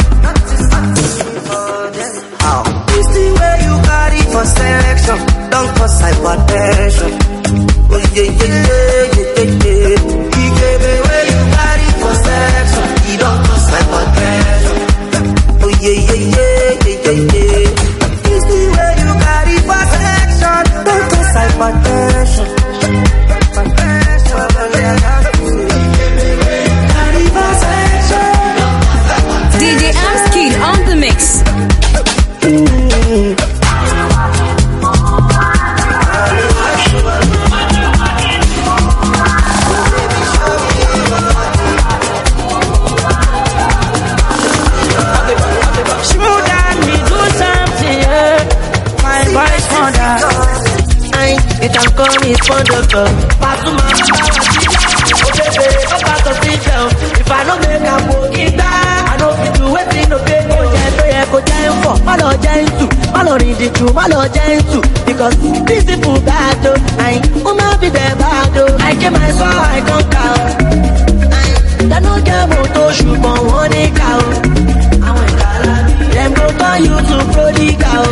This the way you carry for selection, don't cause hypertension. Oh yeah, yeah, yeah, yeah, yeah. He gave me where you carry for selection, he don't cause hypertension. Oh yeah, yeah, yeah, yeah, yeah, yeah. This the way you carry for selection, don't cause hypertension. D J Amskid on the mix. You can call me Spondoko. Pasuma, if I don't make a walking down, I don't fit to wait in the bed. Malo gentle, malo ridiculous, malo gentle. Because these people bad, I wanna be the bad. I get my soul, I can't count. They no get motor, shoot on one cow. Them go turn you to prodigal.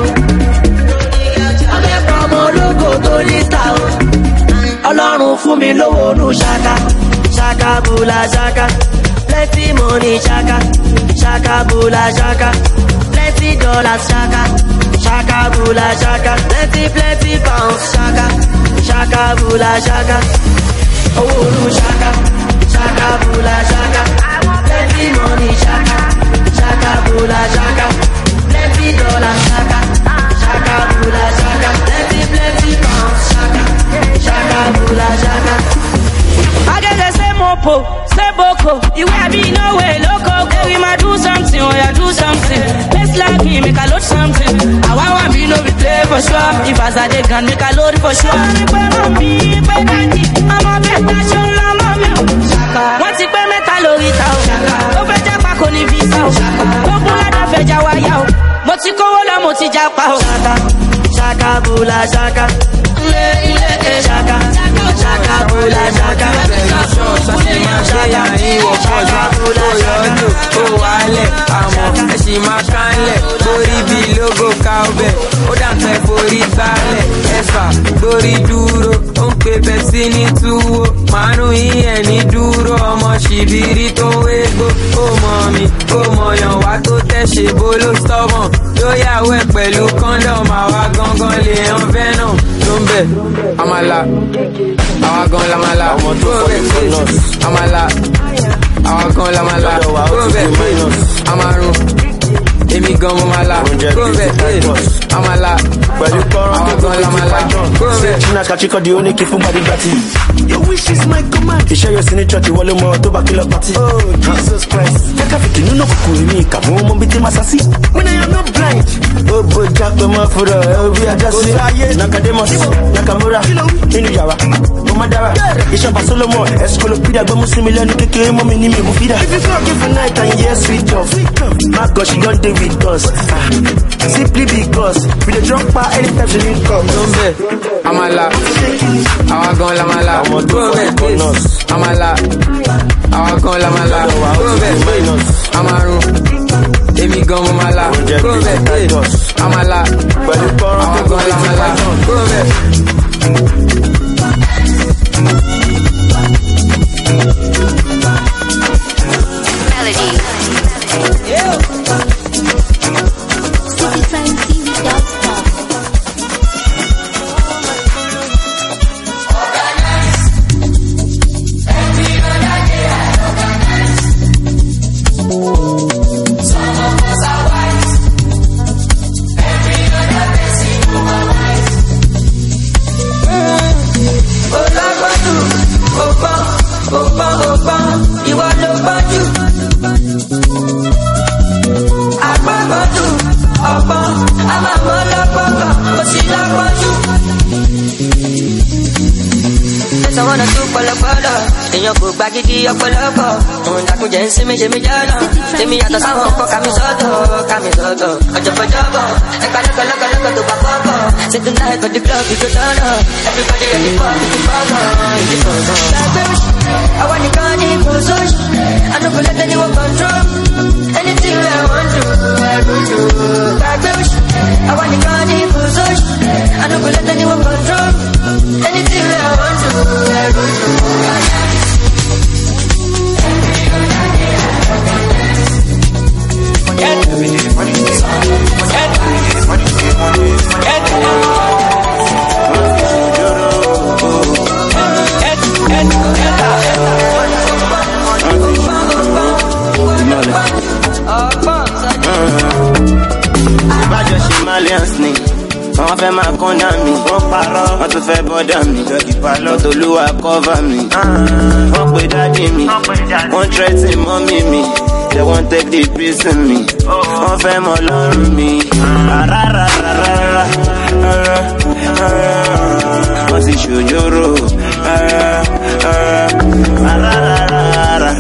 I'm from Morocco to Lista. Ọlọ́run fún mi lówó nù ṣaka, ṣaka bula ṣaka, plenty money ṣaka, ṣaka bula ṣaka, plenty dollars ṣaka, ṣaka bula ṣaka, plenty plenty pounds ṣaka, ṣaka bula ṣaka, owó nù ṣaka, ṣaka bula ṣaka, plenty money ṣaka, ṣaka bula ṣaka, plenty dollars ṣaka, ṣaka bula ṣaka, plenty plenty pounds ṣaka. Shaka bula shaka. I get the same mopo, same boko. You will be no way loco. Hey, we might do something, or you do something. Let's like me, make a load something. I want one be no be play for sure. If I say they can make a load for sure. I'm a better show, I'm a man. Once you pay me calorita, don't fetch a pack on the visa. Don't pull out the fetch a wire. Motiko wala moti japa. Shaka, shaka bula shaka. Shaka, shaka bula shaka. Shaka bula shaka. Oh wale, amo, eshi makale. Bori bi logo cowbell. O dance bori bale. Efa, bori duro. Onpe Pepsi ni tuwo. Manu iye ni duro. Omo shibiri to wego. Oh mommy, oh moyan wa to teshe bolo stubborn. Yoya we pẹ̀lú condom. Awa gangan le en venom. Dombe, amala. Awa gan la mala. Amala. Awa gan la mala. Dombe, amaru. Emi gan mo mala. Dombe, amala. Awa gan la mala. Dombe, catch you, the only keep body batty. Your wish is my command. You share your signature, you want more to back up party. Oh, Jesus Christ. Take a fifty, no, no, me, come on, be Masasi. When I am not blind. Oh, boy, Jack, the Mafura, we are just saying, Nakademos, Nakamura, Inuyawa, Momadara, Ishapa Solomon, Escolopida, Bamusimilan, Kiki, Momini, Mufida. If you talk for night and yes, sweet off. My God, she don't do with us. Simply because we the drop by anytime she didn't come. I'm a lot. I'm going to my lot. I'm a lot. I'm going to my lot. I'm a room. Let me go, my lot. I'm a lot. I'm going to my lot. Go ahead. Bagidi ọ̀pọ̀lọpọ̀ òun dàkúnjẹ́ ń sinmi ṣe mi jọ́nà tèmi yàtọ̀ sáwọn ọkọ̀ kàmí sọ́tọ̀ kàmí sọ́tọ̀ ọjọ́bọ̀jọ́bọ̀ ẹ̀ka lọ́kọ̀lọ́kọ̀lọ́kọ̀ tó bá pọ̀pọ̀ say tonight for the club we go turn up everybody ready for the fọ́gàn ìdí fọ́gàn. Lágbé oṣù àwọn nìkan ní ìkóso oṣù I no go let anyone control anything wey I want to I go do. Lágbé oṣù àwọn nìkan ní ìkóso oṣù I no go let anyone control anything wey I want to I go do. Wọ́n fẹ́ máa kán dá mi, wọ́n parọ́, wọ́n tún fẹ́ bọ́dà mi, wọ́n tolúwa kọ́fà mi, wọ́n pe dádì mi, wọ́n tẹ́tí mọ́mí mi, they wọ́n take the piece mi, wọ́n fẹ́ mọ lọ́rùn mi, rárárárárá, wọ́n ti ṣòjóró, rárárárárá,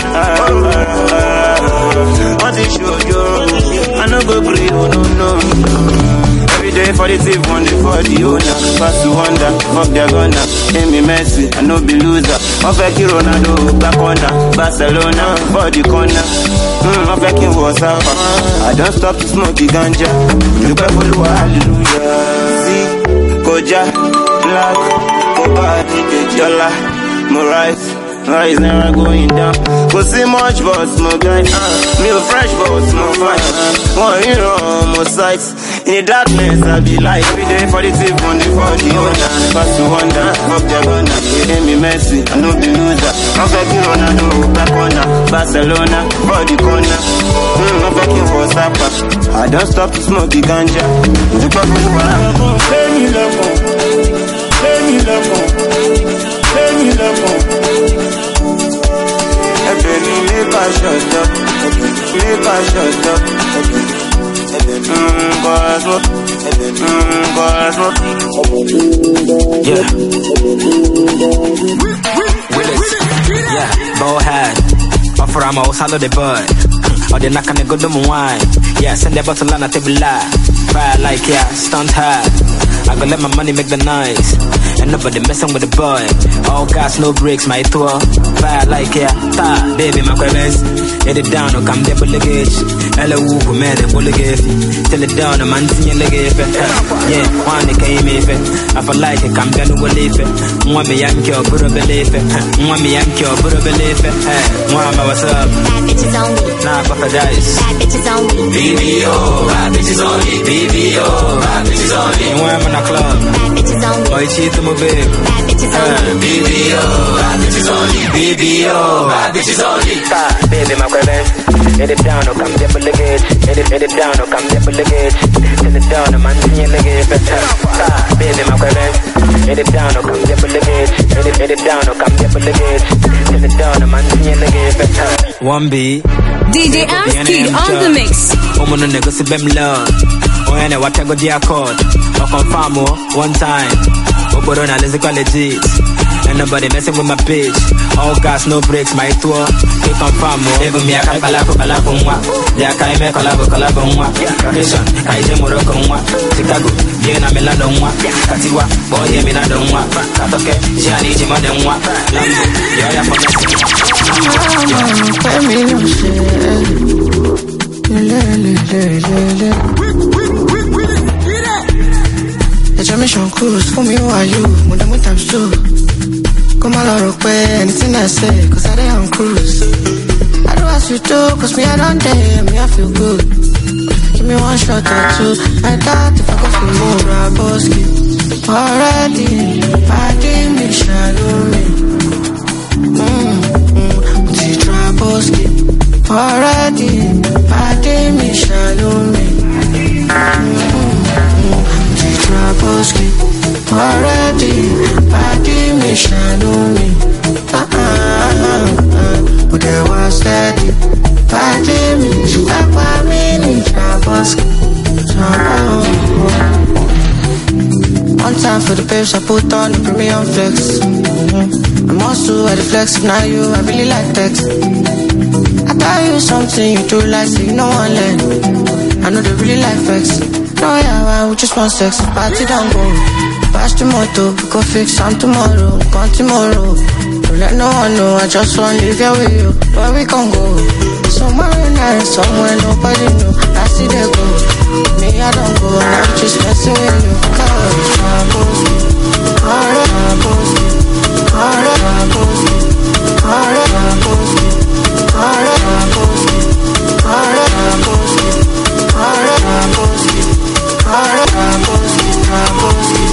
wọ́n ti ṣòjóró, I no go gree, oh no no. Day for the thief, one day for the owner. Pass to wonder, fuck their gunner. Aim me Messi, I no be loser. I'm fucking Ronaldo, back corner. Barcelona, for the corner. Hmm, I'm fucking WhatsApp. I don't stop to smoke the ganja. Look at for hallelujah. See, Koja, Black, Copa, Jola, Morais. Rise never going down. Go see much but small guys. Me a fresh but small fight. One hero on my sights. In the darkness I be light. Every day for the thief, one day for the owner. Pass to wonder, fuck their gunner. You hear me Messi, I no be loser. I'm fucking Ronaldo, back corner. Barcelona, for the corner. Hmm, I'm fucking WhatsApp. I don't stop to smoke the ganja. Look up for what Pay me love, pay me love, pay me love. Baby, make a shut up, make a shut up. Mmm, boys, what? Mmm, boys, what? Yeah. With it. Yeah, ball hat. Offer I'm all solid the bud. Or they're not gonna go to my wine. Yeah, send that bottle on a table lie. Fire like yeah, stunt high. I go let my money make the noise. And nobody messing with the boy. All gas, no brakes, my tour. Fire like yeah, ta, baby, my quavers. Hit it down, or come double luggage. Hello, whoop, man, the bullet gift. Till it down, a man seeing the gift. Yeah, one they came if it. I feel like it, come down to believe it. One me yank your put a belief it. One me yank your put a belief it. One, what's up? Bad bitches only. Nah, fuck a dice. Bad bitches only. B B O, bad bitches only. B B O, bad bitches only. And when I'm in a club. Bad bitches only. Boy, cheat to my babe. Bad bitches only. B B O, bad bitches only. B B O, bad bitches only. Ta, baby, my quavers. Hit it down, or come double luggage. Hit it, hit it down, or come double luggage. Till it down, a man seeing the gift. Ta, baby, my quavers. Hit Hit it down, or come double again. Hit it, hit it down, or come double again. Hit it down, I'm seeing again. One B. D J Amski on the mix. Woman no nigga si bem love. Oh yeah, what I go the accord. I confirm one time. Obodo na lazy quality. And nobody messing with my bitch. All gas, no brakes, my tour. They confirm more. Even me, I can't collabo, collabo, moi. Yeah, I can't make collabo, collabo, moi. Mission, I can't Morocco, moi. Chicago, yeah, I'm a lot of moi. Katiwa, boy, yeah, me not on moi. Katoke, yeah, I need you more than moi. Lambo, yeah, yeah, for me. Mission cruise for me, who are you? More than one times two. Come on, I'll pay anything I say, cause I dey on cruise. I do as you do, cause me I don't dare, me I feel good. Give me one shot or two, I doubt if I go for more, I boss you. Already, I did me shallow me. Mmm, mmm, try boss you. Already, I did me shallow me. Mmm, try boss you. Already, body me shadow me. Ah ah ah. But there was steady. Body me, like my mini travels. One time for the babes, I put on the premium flex. Mm-hmm. I'm also at the flex. Now you, I really like text. I tell you something you do like, so you know one leg. I know they really like flex. No yeah, we just want sex. Party don't go. Pass the moto, we go fix some tomorrow, gone tomorrow. Don't let no one know, I just wanna live here with you. Where we can go? Somewhere nice, somewhere nobody know. I see they go, me I don't go, and I'm just messing with you. Cause I'm posted, alright, I'm posted, alright, I'm posted, alright, I'm posted, alright, I'm posted, alright, I'm posted, alright, I'm posted, alright, I'm posted, I'm posted.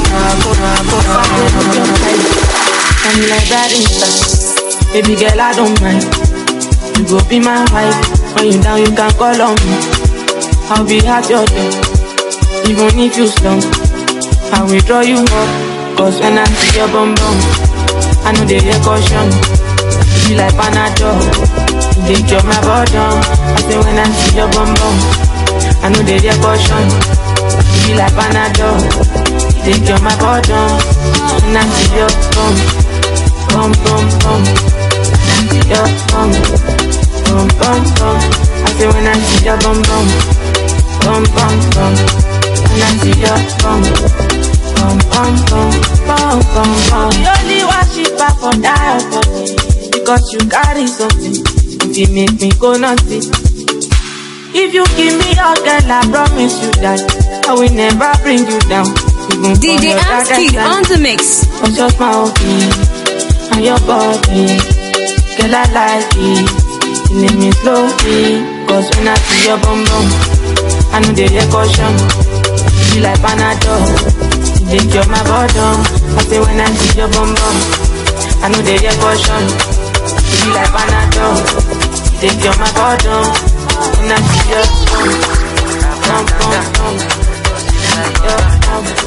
I'm like that inside. Baby girl, I don't mind. You go be my wife. When you down, you can call on me. I'll be at your door. Even if you slump, I will draw you up. Cause when I see your bum bum, I know they hear caution. You be like Panadol. You dey cure my bottom. I say when I see your bum bum, I know they hear caution. You be like Panadol. Take your my bottom, and I see your bum, bum bum bum, and I see your bum, bum bum bum. I say when I see your bum bum, bum bum bum, and I see your bum, bum bum bum, bum bum bum. You only worship her for that for me, because you carry something. If you make me go naughty, if you give me your girl, I promise you that I will never bring you down. D J Amski on the mix. I'm just my body and your body. Girl, I like it. You let me slowly. Cause when I see your bum bum, I know they hear caution. You be like Panadol. You dey cure my bottom. I say when I see your bum bum, I know they hear caution. You be like Panadol. You dey cure my bottom. When I see your bum, bum bum bum. Your bum.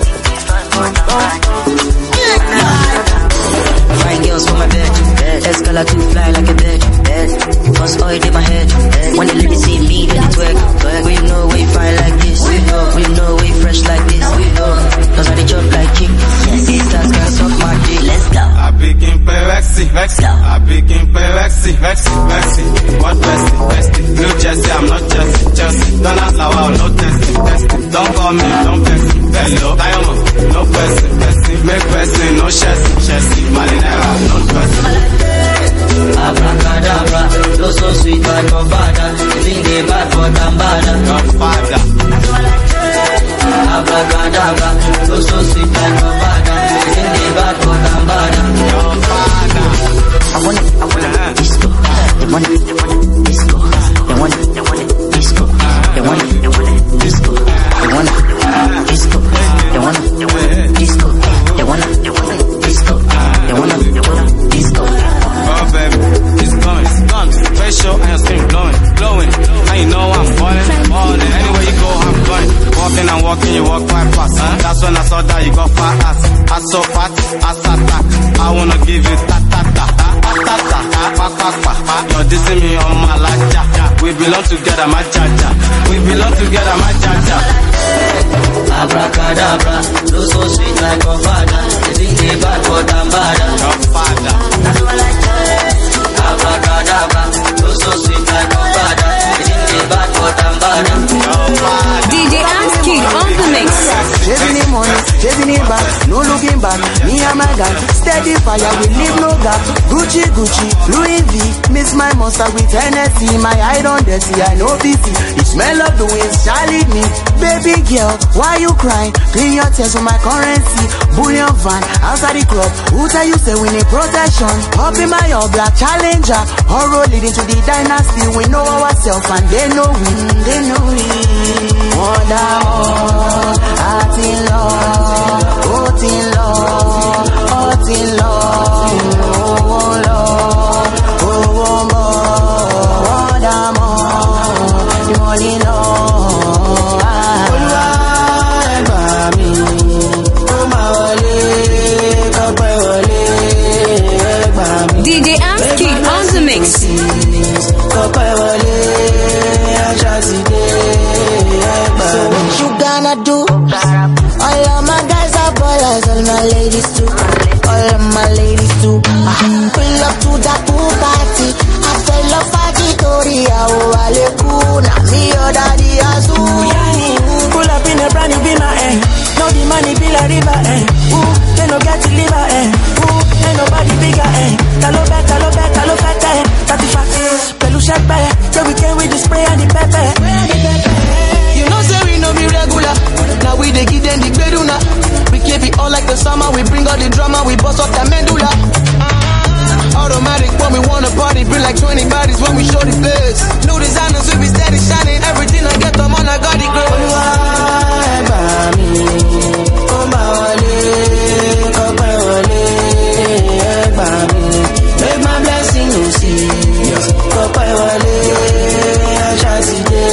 Fine girls for my bed, bed. Escalade to fly like a bed, bed. First oil in my head, bed. When the ladies see me, they twerk, twerk. We know we fine like this, we know. We know we fresh like this, we know. Cause I they jump like king. These guys can't suck my dick. Let's go. I pick in pay Vexy, Vexy. I pick in pay Vexy, Vexy, Vexy. What Vexy, Vexy? New Jersey, I'm not Jersey, Jersey. Don't ask how I no testing, testing. Don't call me, don't vex me. Hello, diamond, no person, person. Make person, no chassis, chassis. Marinera, no person. Abracadabra, you're so sweet like your father. You think they bad for Tambada? Godfather. Abracadabra, you're so sweet like your father. You think they bad for Tambada? Your father. I want it, I want it, disco. They want it, they want it, disco. They want it, they want it, disco. They want it, they want it, disco. They want it, they want it, disco. They want it, they want it, disco. They want it, they want it, disco. They want it, they want it, disco. Oh baby, it's going, it's going. Facial and your skin glowing, glowing. Now you know I'm falling, falling. Anywhere you go, I'm going. Walking and walking, you walk quite fast, huh? That's when I saw that you got fat ass. Ass so fat, ass attack. I wanna give you ta ta ta ta ta ta pa pa pa pa. You're dissing me on my laja. We belong together, my jaja. We belong together, my jaja. Abracadabra, you so sweet like your father. You think they bad but I'm bad. Your father. Abracadabra, you so sweet like your father. You think they bad but I'm bad. D J Amski on the mix. Chasing the money, chasing it back, no looking back. Me and my guy, steady fire, we leave no gap. Gucci, Gucci, Louis V, miss my monster with Hennessy. My eye on dirty, I know B C. The smell of the wind, Charlie me. Baby girl, why you crying? Clean your tears with my currency. Bullion van, outside the club. Who tell you say we need protection? Up in my all black challenger. Horror leading to the dynasty. We know ourselves and they know we, they know we. Wonder all, heart in love, heart in love, heart in love, oh love, oh more, wonder more, the money love. Olúwa ẹ gbà mí, ó máa wọlé, kọ́pẹ́ wọlé, ẹ gbà mí. D J Amski on the mix. Kọ́pẹ́ wọlé, ajá ti dé. So what you gonna do? All of my guys are ballers, all my ladies too. All of my ladies too. I pull up to that pool party. I fell off a Victoria, oh Alekuna, me or daddy Azu. Pull up in a brand new Beamer, eh? No the money be like river, eh? Ooh, they no get to liver, eh? Ooh, ain't nobody bigger, eh? Talo bet, talo bet, talo bet, eh? Thirty facts, pelu shake by, yeah we came with the spray and the pepper. You know say we no be regular. Now we dey give them the beduna. We keep it all like the summer. We bring all the drama. We bust up the medulla. Automatic when we wanna party. Bring like twenty bodies when we show the place. New designers we be steady shining. Everything I get them on I got the glow. Olúwa ẹ gbà mí, ó máa wọlé, kọ́pẹ́ wọlé, ẹ gbà mí. Make my blessing you see. Kọ́pẹ́ wọlé, ajá ti dé.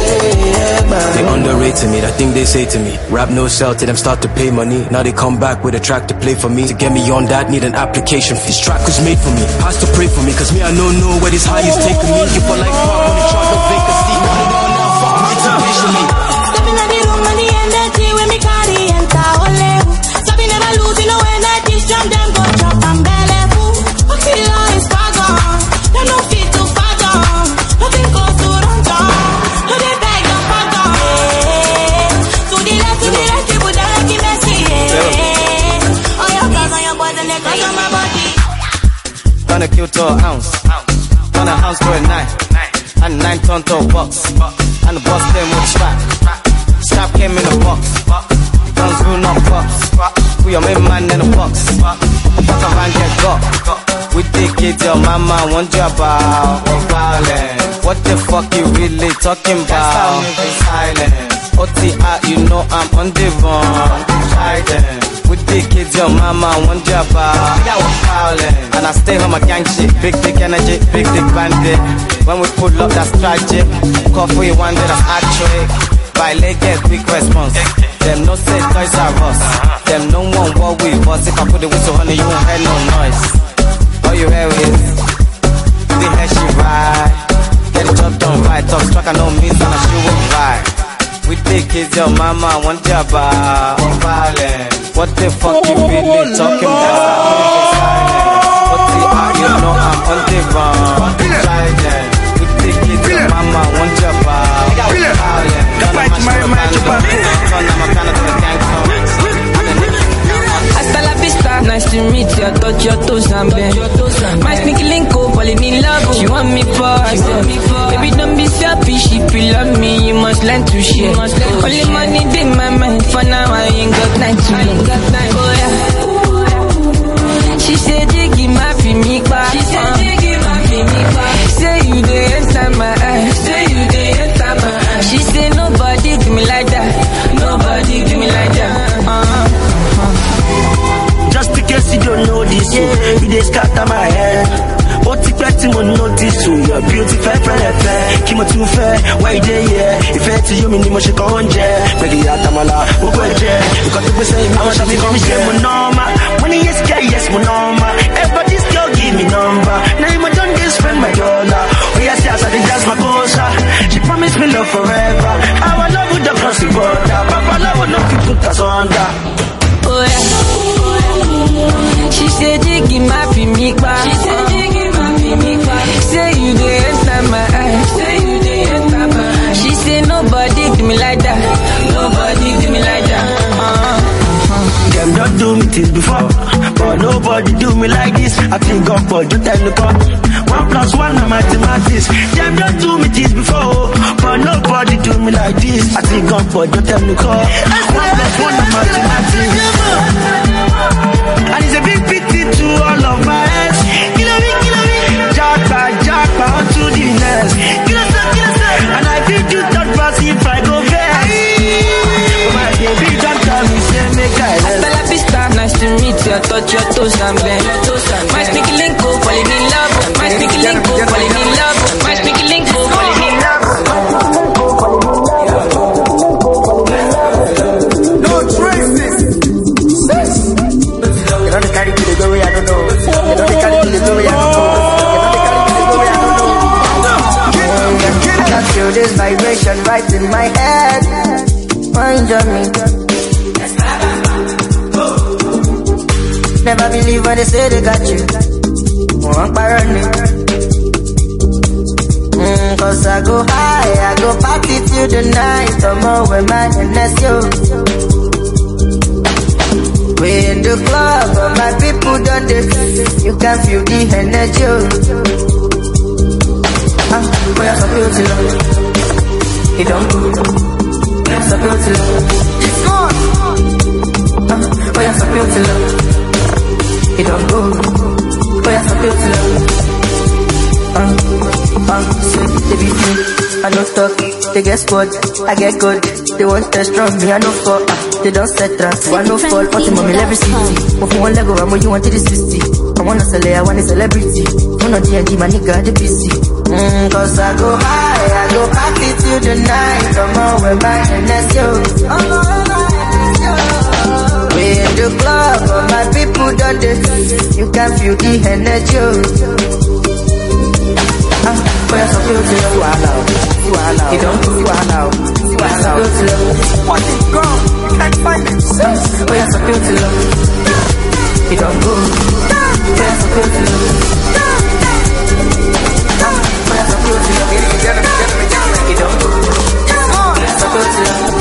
They underrated me, that thing they say to me. Rap no sell till them start to pay money. Now they come back with a track to play for me. To get me on that, need an application. This track was made for me. Has to pray for me, cause me I don't know where this high is taking me. Keep on like pop on the track, no vacancy. Money on now, fuck me too patiently. Stepping at the room and the energy when me carry enter ole. Stepping never lose, you know energy strong, them go chop and belly full. Oxyla is far gone, them no fit to far down. Nothing goes to run down. No they beg them far down. To the left, to the left, people that like it messy. Oh your girls on your boys and they crush on my body. Gonna kill to an ounce. Gonna house for a night. And nine ton to a box. And the box came with strap. Strap came in a box. Guns rule not box. We your main man in a box. What a van get got. We take it your mama want you about. Violence. What the fuck you really talking about? Silence. O T I, you know I'm on the run. With the kids, your mama want you about. And I stay home, I gang shit. Big, big energy, big, big bandit. When we pull up, that's tragic. Coffee one day, that's actually. By leg, get quick response. Them no say toys are us. Them no one what we was. If I put the whistle honey, you won't hear no noise. All you hear is the hair she ride. Get the job done right. Talk struck, I know me, so I she will ride. We take kids, your mama want you about. Violence. What the fuck you really talking about? What the fuck you know I'm on the run. Silence. We take kids, your mama want you about. Violence. Hasta la vista, nice to meet you. Touch your toes and bend. My sneaky link up, falling in love. She want me for herself. Baby, don't be selfish. If you love me, you must learn to share. Only money in my mind. For now, I ain't got time to love. Oh yeah. She said, "Jiggy, my fi me back." She said, "Jiggy, my fi me back." Say you dey enter my eyes. Say you dey enter my eyes. She said, "Nobody do me like that. Nobody do me like that." Uh-huh. Just in case you don't know this, yeah. You just scatter my head. But if you want notice, you're beautiful, friend, fair. Keep me too fair. Why they here? If it's ti yó mi ni mo ṣe kàn ń jẹ. Gbẹ̀gì àtàmàlà, gbogbo ẹ̀jẹ̀. Nǹkan tó gbé sẹ́yìn mi, àwọn ṣàfi kàn ń jẹ. Mo normal, money yes girl, yes mo normal. Everybody this girl give me number. Now you don't dey spend my dollar. Oh yes, yes, I think that's my cosa. She promised me love forever. Our love would have crossed the border. Papa love would not put us under. Oh yeah. She said jiggy my fi me back. She said jiggy my fi me back. Say you dey enter my eyes. Say you dey enter my eyes. She said nobody do me like that. Nobody do me like that. Uh-huh. Them don't do me things before, but nobody do me like this. I think God for just tell the call. One plus one are mathematics. Them don't do me things before, but nobody do me like this. I think God for just tell the call. One plus one are mathematics. And it's a big pity to all of my ex. Kill me, kill me, jackpa, jackpa onto the next. Kill us, kill us, and I feel you that pass if I go back. My baby don't tell me say make I hasta la vista, nice to meet you. Touch your toes and bend. My sneaky link go falling in love. My sneaky link go falling in love. My sneaky link go falling in love. No traces. You know the carry to the way I don't know. You know the carry to the way I don't know. You know the carry to the way I don't know. I can feel this vibration right in my head. Mind on me. Never believe when they say they got you. One parody. Mm, cause I go high, I go party till the night. Come on with my N S O. We in the club, but my people don't they. You can feel the energy. Ah, boy, I'm so beautiful. It don't go. I'm so beautiful. It's gone. Ah, boy, I'm so beautiful. It don't go, boy, I'm so beautiful. Uh, uh, so they be free, I don't talk, they get squad, I get good. They want test strong, me I no fall, uh, they don't set trust, I no fall, but in mommy every city. But for one Lego, I'm what you want to the sixty. I wanna sell it, I want a celebrity. One on D and D, my nigga, the P C. Mm, cause I go high, I go party till the night. Come on with my N S O. We in the club, but my people don't they. You can feel the energy. Ah, boy, I'm so beautiful. You are now, you are now. You don't do you are now, you are now. What is gone? You can't find it. Boy, I'm so beautiful. You don't go. Boy, I'm so beautiful. Ah, boy, I'm so beautiful. You don't go. Boy, I'm so beautiful.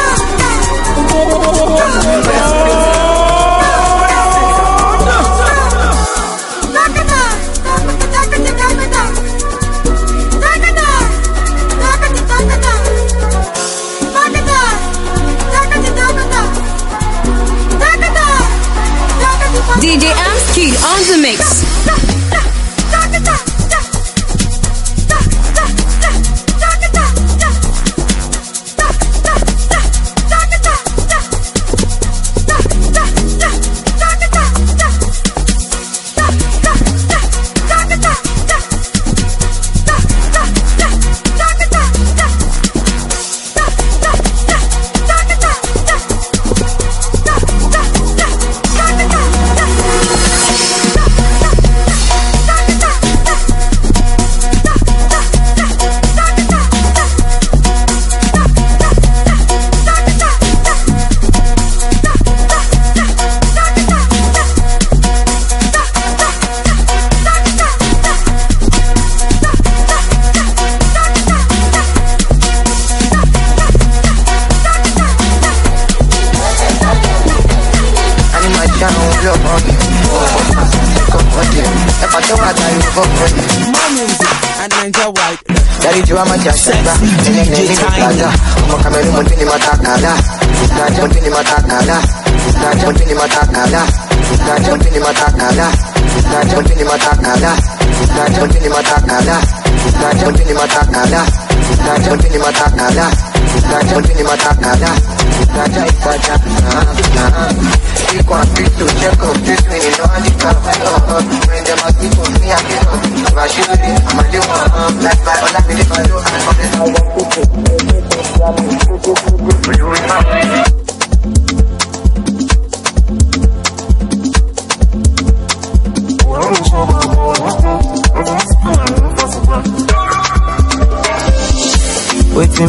D J Amski on the mix. Jua majasaba, nene nene plaza. Omo kamelu montini matakala, montini matakala, montini matakala, montini matakala, montini matakala, montini matakala, montini matakala, montini matakala, montini matakala, raja ikaja, iko apitu cheko pitu ni noandika, when them ask people me again, Rashidi, Amadiwa, black by all I believe I do, I'm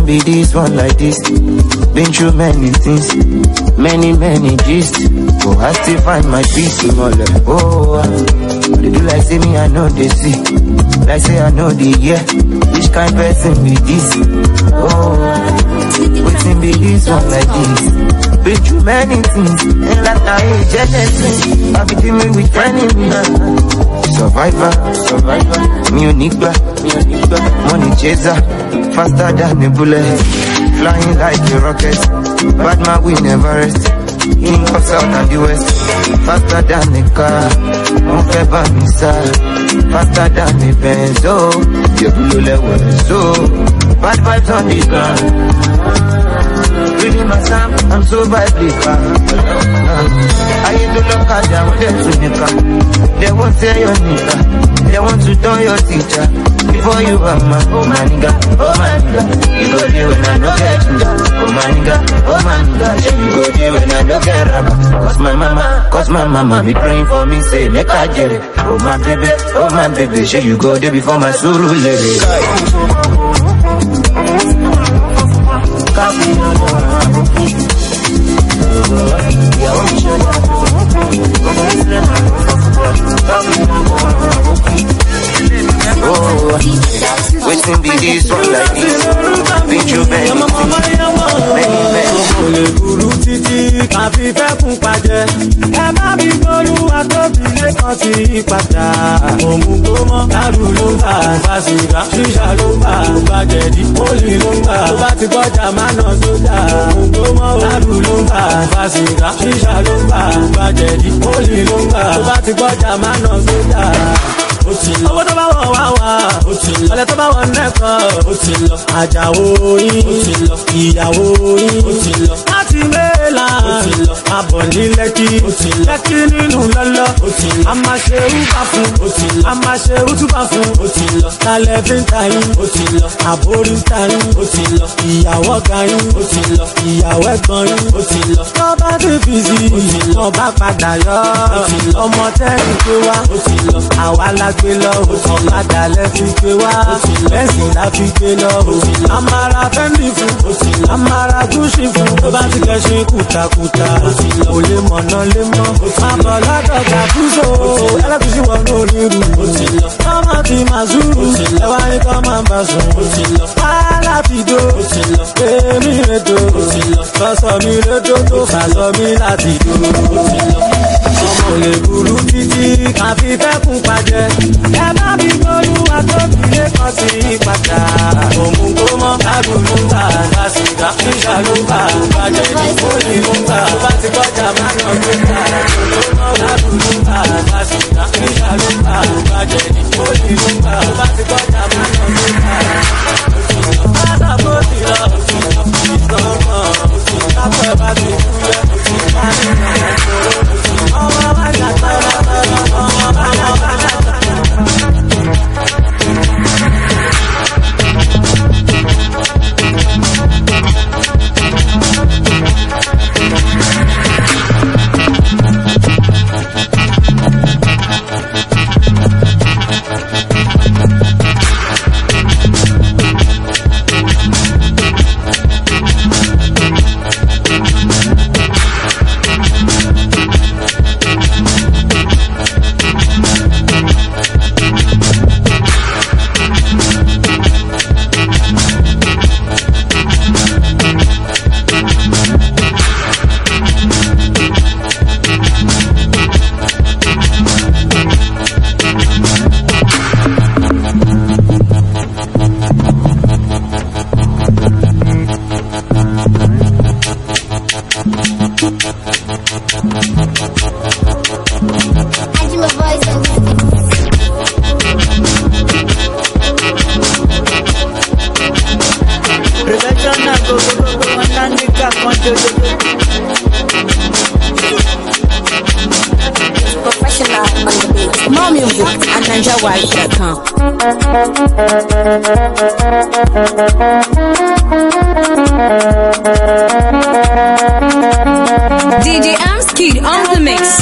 Waiting be this one like this. Been through many things, many, many gist. Oh, I still find my peace in all that. Oh, they do like say me, I know they see. Like say I know the yeah. Which kind person be this? Oh, waiting be this one like this. Been through many things, and like I ain't jealous. I be dealing with enemies. Survivor, survivor, me unique, me unique, money chaser, faster than a bullet, flying like a rocket. Bad man we never rest. King of South and the West, faster than a car. Don't ever miss her, faster than a Benz. Oh, you blue level, so bad vibes on the ground. Really my Sam, I'm so biblical. I ain't do look at them with them to nigga. They won't say your nigga. They want to turn your teacher. Before you are my, oh my nigga, oh my nigga. You go there when I no get you. Oh my nigga, oh my nigga. You go there when I no get rubber. Cause my mama, cause my mama be praying for me, say make I get it. Oh my baby, oh my baby. Sure you go there before my suru lady. Copy on oh, waiting be this one like this. Been you many, many, many. Oleburu títí kan fi fẹ́ kún pàjẹ́. Ẹ má bí gbólú àtòbílẹ̀ kan ti padà. Òmùgbò mọ́ dàrú ló ń bá fásiga. Ṣíṣà ló ń bá gbàjẹ̀dí. Pólì ló ń bá tó bá ti gbọ́jà má nà sójà. Òmùgbò mọ́ dàrú ló ń bá fásiga. Ṣíṣà ló ń bá gbàjẹ̀dí. Pólì ló ń bá tó bá ti gbọ́jà má nà sójà. Owó tó bá wọ̀ wá wá, ọ̀lẹ́ tó bá wọ̀ nẹ́kan, àjàwó yín, ìyàwó yín, láti mẹ́la, àbọ̀ ní lẹ́kí, lẹ́kí nínú lọ́lọ́, a máa ṣe rúbà fún, a máa ṣe rútúbà fún, lálẹ́ fi ń ta yín, àbórí ń ta yín, ìyàwó ga yín, ìyàwó ẹ̀gbọ́n yín, tó bá dé fìzì, tó bá padà yọ, ọmọ tẹ́lẹ̀ gbé wá, àwa la gbé lọ, ọ̀kadà lẹ fi gbé wá, bẹ́ẹ̀sì la fi gbé lọ, amara fẹ́mi fún, amara gúúsì fún, tó bá ti kẹ́sí kùtàkùtà, kò lè mọ̀nà lè mọ́, àbọ̀ lọ́dọ̀ gàdúsò, ẹlẹ́kùsí wọnú onírú, ọmọ ti máa zúrù, ẹwà ní kọ́ máa bá sùn, wàhálà ti dó, èmi rètò, sọ́sọ́ mi rétò tó fà sọ mi láti dó. Ọmọ lè burú títí kan fi fẹ́ kún pàjẹ́. Ẹ bá mi gbólú àtòkìlẹ̀ kan sí padà. Òmù tó mọ́ dàrú ló ń bá fásiga. Ṣíṣà ló ń bá gbàjẹ́ ìfòlì ló ń bá. Tó bá ti gbọ́jà má nà ló ń bá. Òmù tó mọ́ dàrú ló ń bá fásiga. Ṣíṣà ló ń bá gbàjẹ́ ìfòlì ló ń bá. Tó bá ti gbọ́jà má nà ló ń bá. Bàtà bó ti lọ, ìsọ̀mọ̀, lápẹ̀ bá ti kúlẹ̀, má ní ọmọ bá yàtọ̀ ọmọ bá yàtọ̀. More music at ninja wife dot com. D J Amskid on the mix.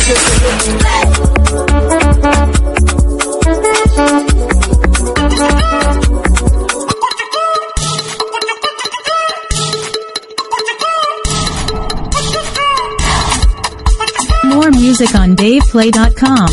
More music on dave play dot com.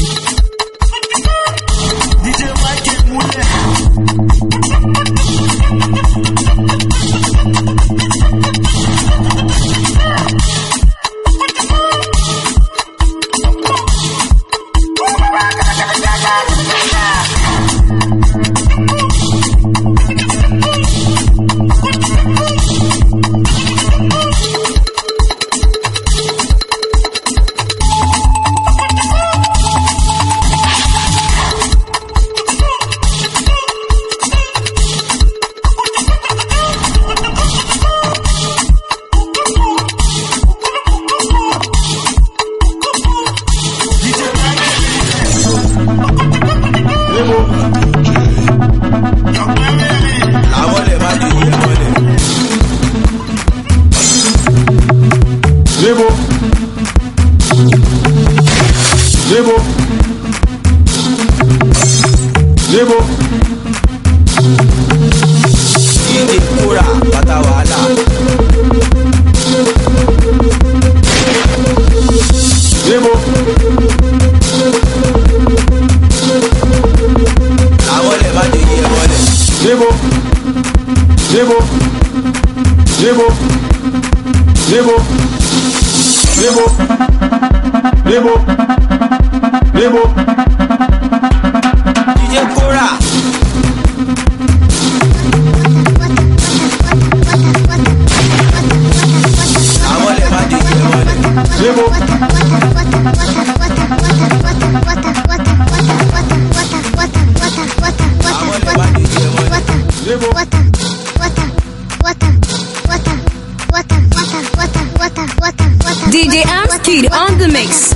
D J Amskid on the mix.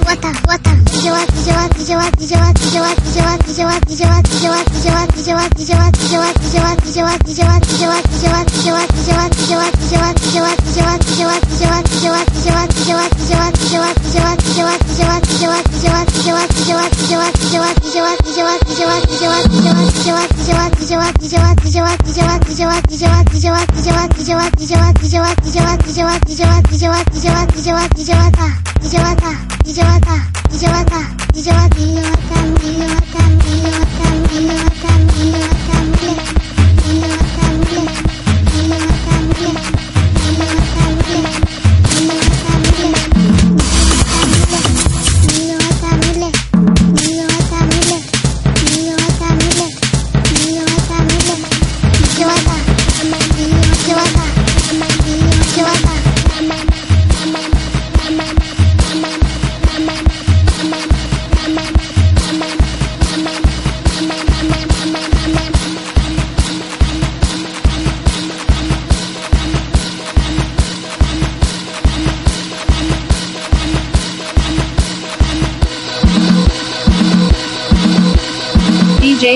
D J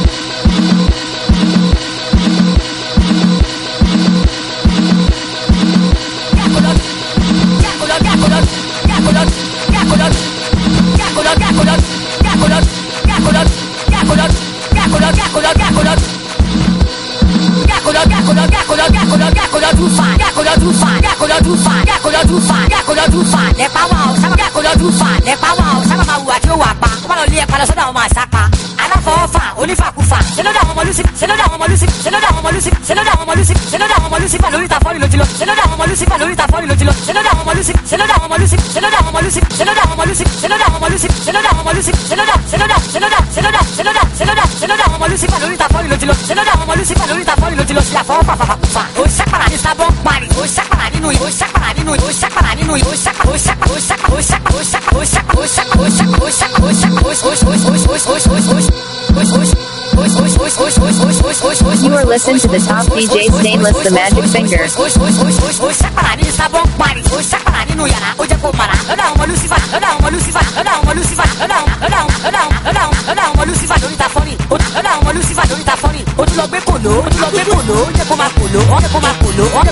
You are listening to the top D J Stainless the Magic Finger.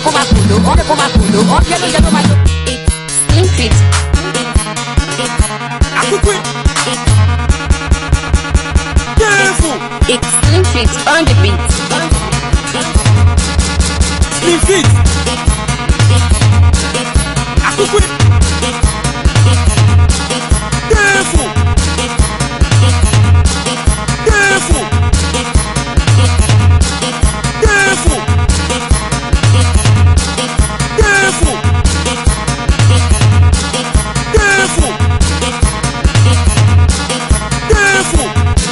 Slim Fit. It's Slim Fit on the beat. Slim Fit. Akukwe. Careful. Careful. Careful. Careful. Careful. Careful.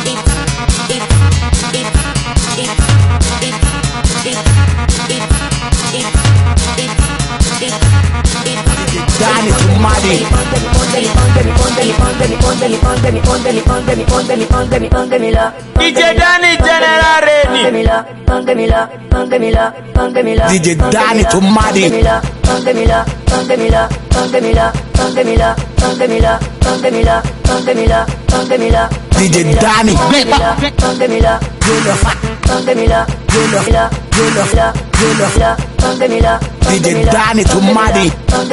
Dani Tumadi D J Dani General Reni D J Dani Tumadi D J Dani D J Dani Tumadi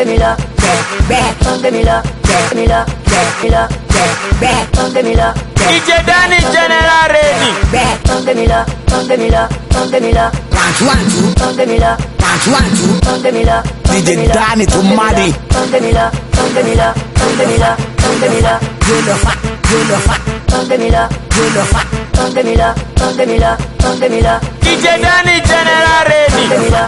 D J Dani General Reni D J Dani Tumadi D J Dani General Reni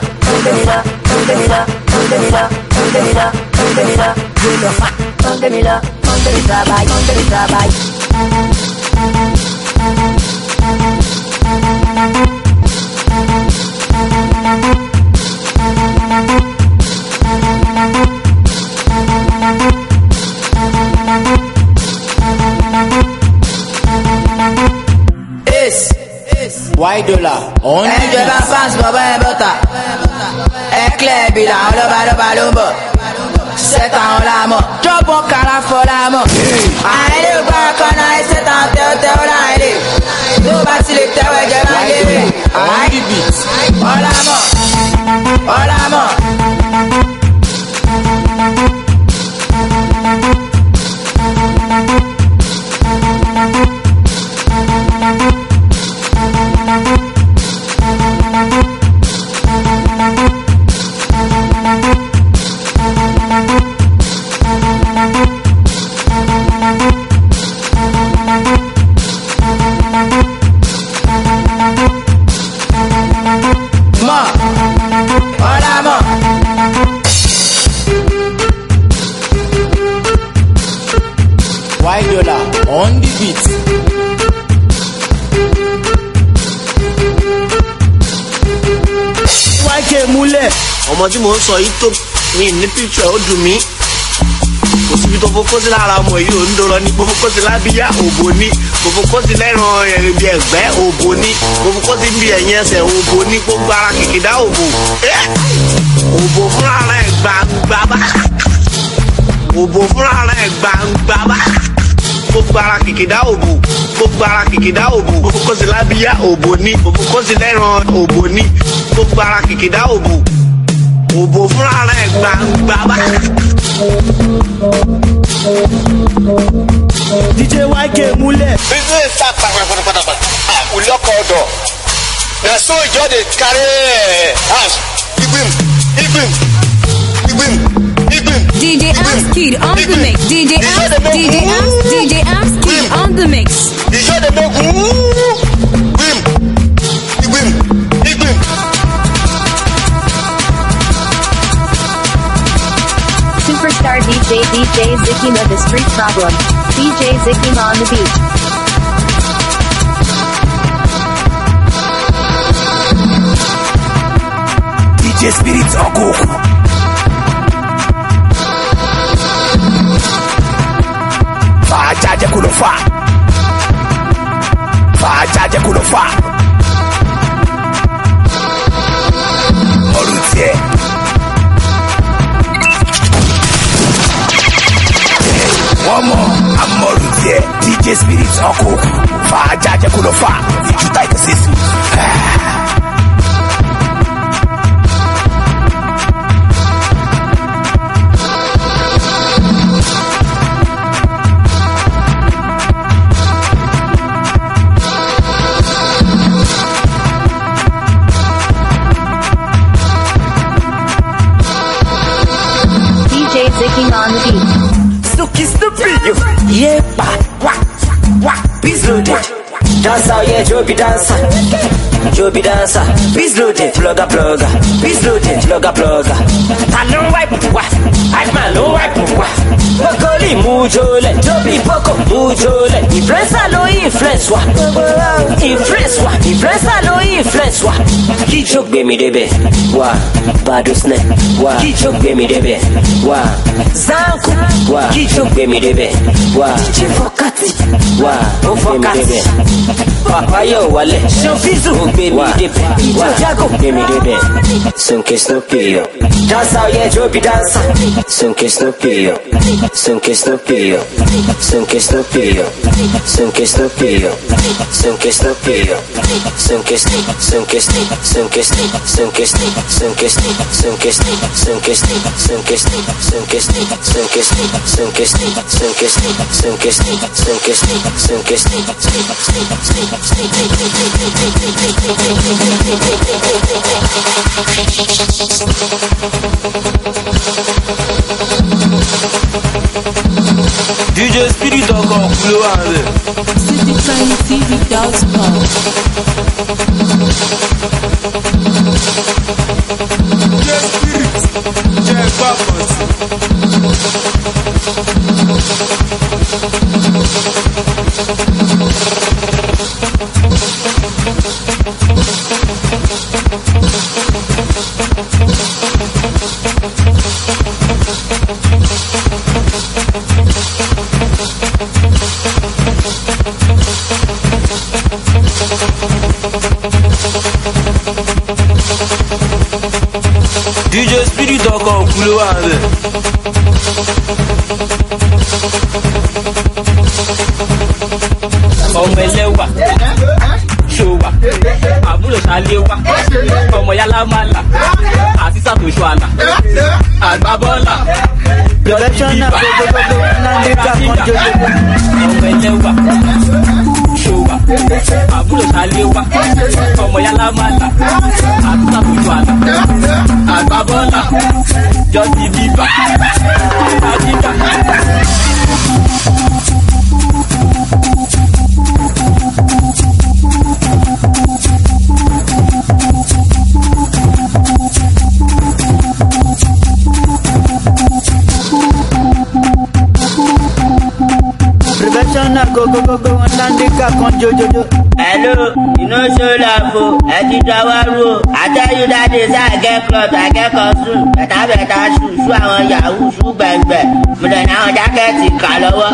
Why dollar on Enjoy my fans, baba and butter. Eclair be la lo ba lo ba lo bo. Set on la mo, drop on cara for la mo. I do back on I set on tell tell I do. No basi le tell we get my game. I the beat. All la mo, all la mo. Why dollar on the beat Y K múlẹ̀. Ọmọ tí mo ń sọ yìí tó mi ní píkṣọ̀ ó dùn mí. Kò síbi tó fokó sí lára ọmọ yìí ò ń dọ̀rọ̀ ní. Mo fokó sí lábíyá òbò ní. Mo fokó sí lẹ́ran ẹ̀rìn bí ẹ̀gbẹ́ òbò ní. Mo fokó sí bí ẹ̀yìn ẹsẹ̀ òbò ní. Gbogbo ara kìkìdá òbò. Òbò fúnra rẹ̀ gbangba bá. Òbò fúnra rẹ̀ gbangba bá. Gbogbo ara kìkìdá òbò. Gbogbo ara kìkìdá òbò. Mo fokó sí lábíyá òbò ní. Mo fokó sí lẹ́ran òbò ní. Gbogbo ara kìkìdá òbò. Òbò fúnra rẹ̀ gbangba bá. D J Y K múlẹ̀. Business start pátápátá. Ulọ́kọ̀ ọ̀dọ̀. Na so ìjọ dey carry house. Igbim, igbim, igbim, igbim. D J Amskid on the mix. D J Amskid, D J Amskid, D J Amskid on the mix. Ìjọ dey make wuuu. Igbim, igbim, igbim. Superstar D J D J Zikima the Street Problem. D J Zikima on the beat. D J Spirit Ogoku Fajaje kulofa Fajaje kulofa Morutie One more, I'm Morutie D J Spirit Ogoku Fajaje kulofa Ijuta ikasisu Yeah, pa, wah, wah, beats loaded. Dancer, yeah, Joby dancer. Joby dancer, beats loaded, plugger, plugger, beats loaded, plugger, plugger. I know wipe, wah, I man, no wipe, wah. Mokoli, mujole, Joby Boko, mujole. Influencer, no influence, wah. Influence, wah, influencer, no influence, wah. Ki joke, baby, debe, wah. Badu snake, wah. Ki joke, baby, debe, wah. Zanku, wah. Ki joke, baby, debe, wah. D J Fokati, wah. O Fokati. Papa yo wale, Shofizu, baby debe, Jago, baby debe, Sunke Snoopy yo. Dance out yeah, Joby dancer. Sunke Snoopy yo, Sunke Snoopy yo, Sunke Snoopy yo, Sunke Snoopy yo, Sunke Snoopy yo, Sunke Sunke Sunke Sunke Sunke Sunke Sunke Sunke Sunke Sunke Sunke Sunke Sunke Sunke Sunke Sunke D J Spirit encore couleur avec City Train T V Dogs Pop. D J Spirit, Jack Papas. D J Spirit encore couleur avec ọmọ ẹlẹ́wà ṣòwà àbúrò ṣàléwà ọmọ yálà màlà àti sàtòṣù àlà àgbàbọ́là Directional Gogo Nandika Conjojo. ọmọ ẹlẹ́wà ṣòwà àbúrò ṣàléwà ọmọ yálà màlà àti sàtòṣù àlà àgbàbọ́là jọ́sí bíbà àjíjà. Professional go go go go Nandika Conjojo. Hello, you know show love o, ẹ ti dọwọ́ rú o. I tell you that days I get club, I get costume. Bẹ̀tà bẹ̀tà ṣù ṣù àwọn yahoo ṣù gbẹ̀ngbẹ̀. Mo lẹ̀ ní àwọn jákẹ́ẹ̀tì kà lọ́wọ́.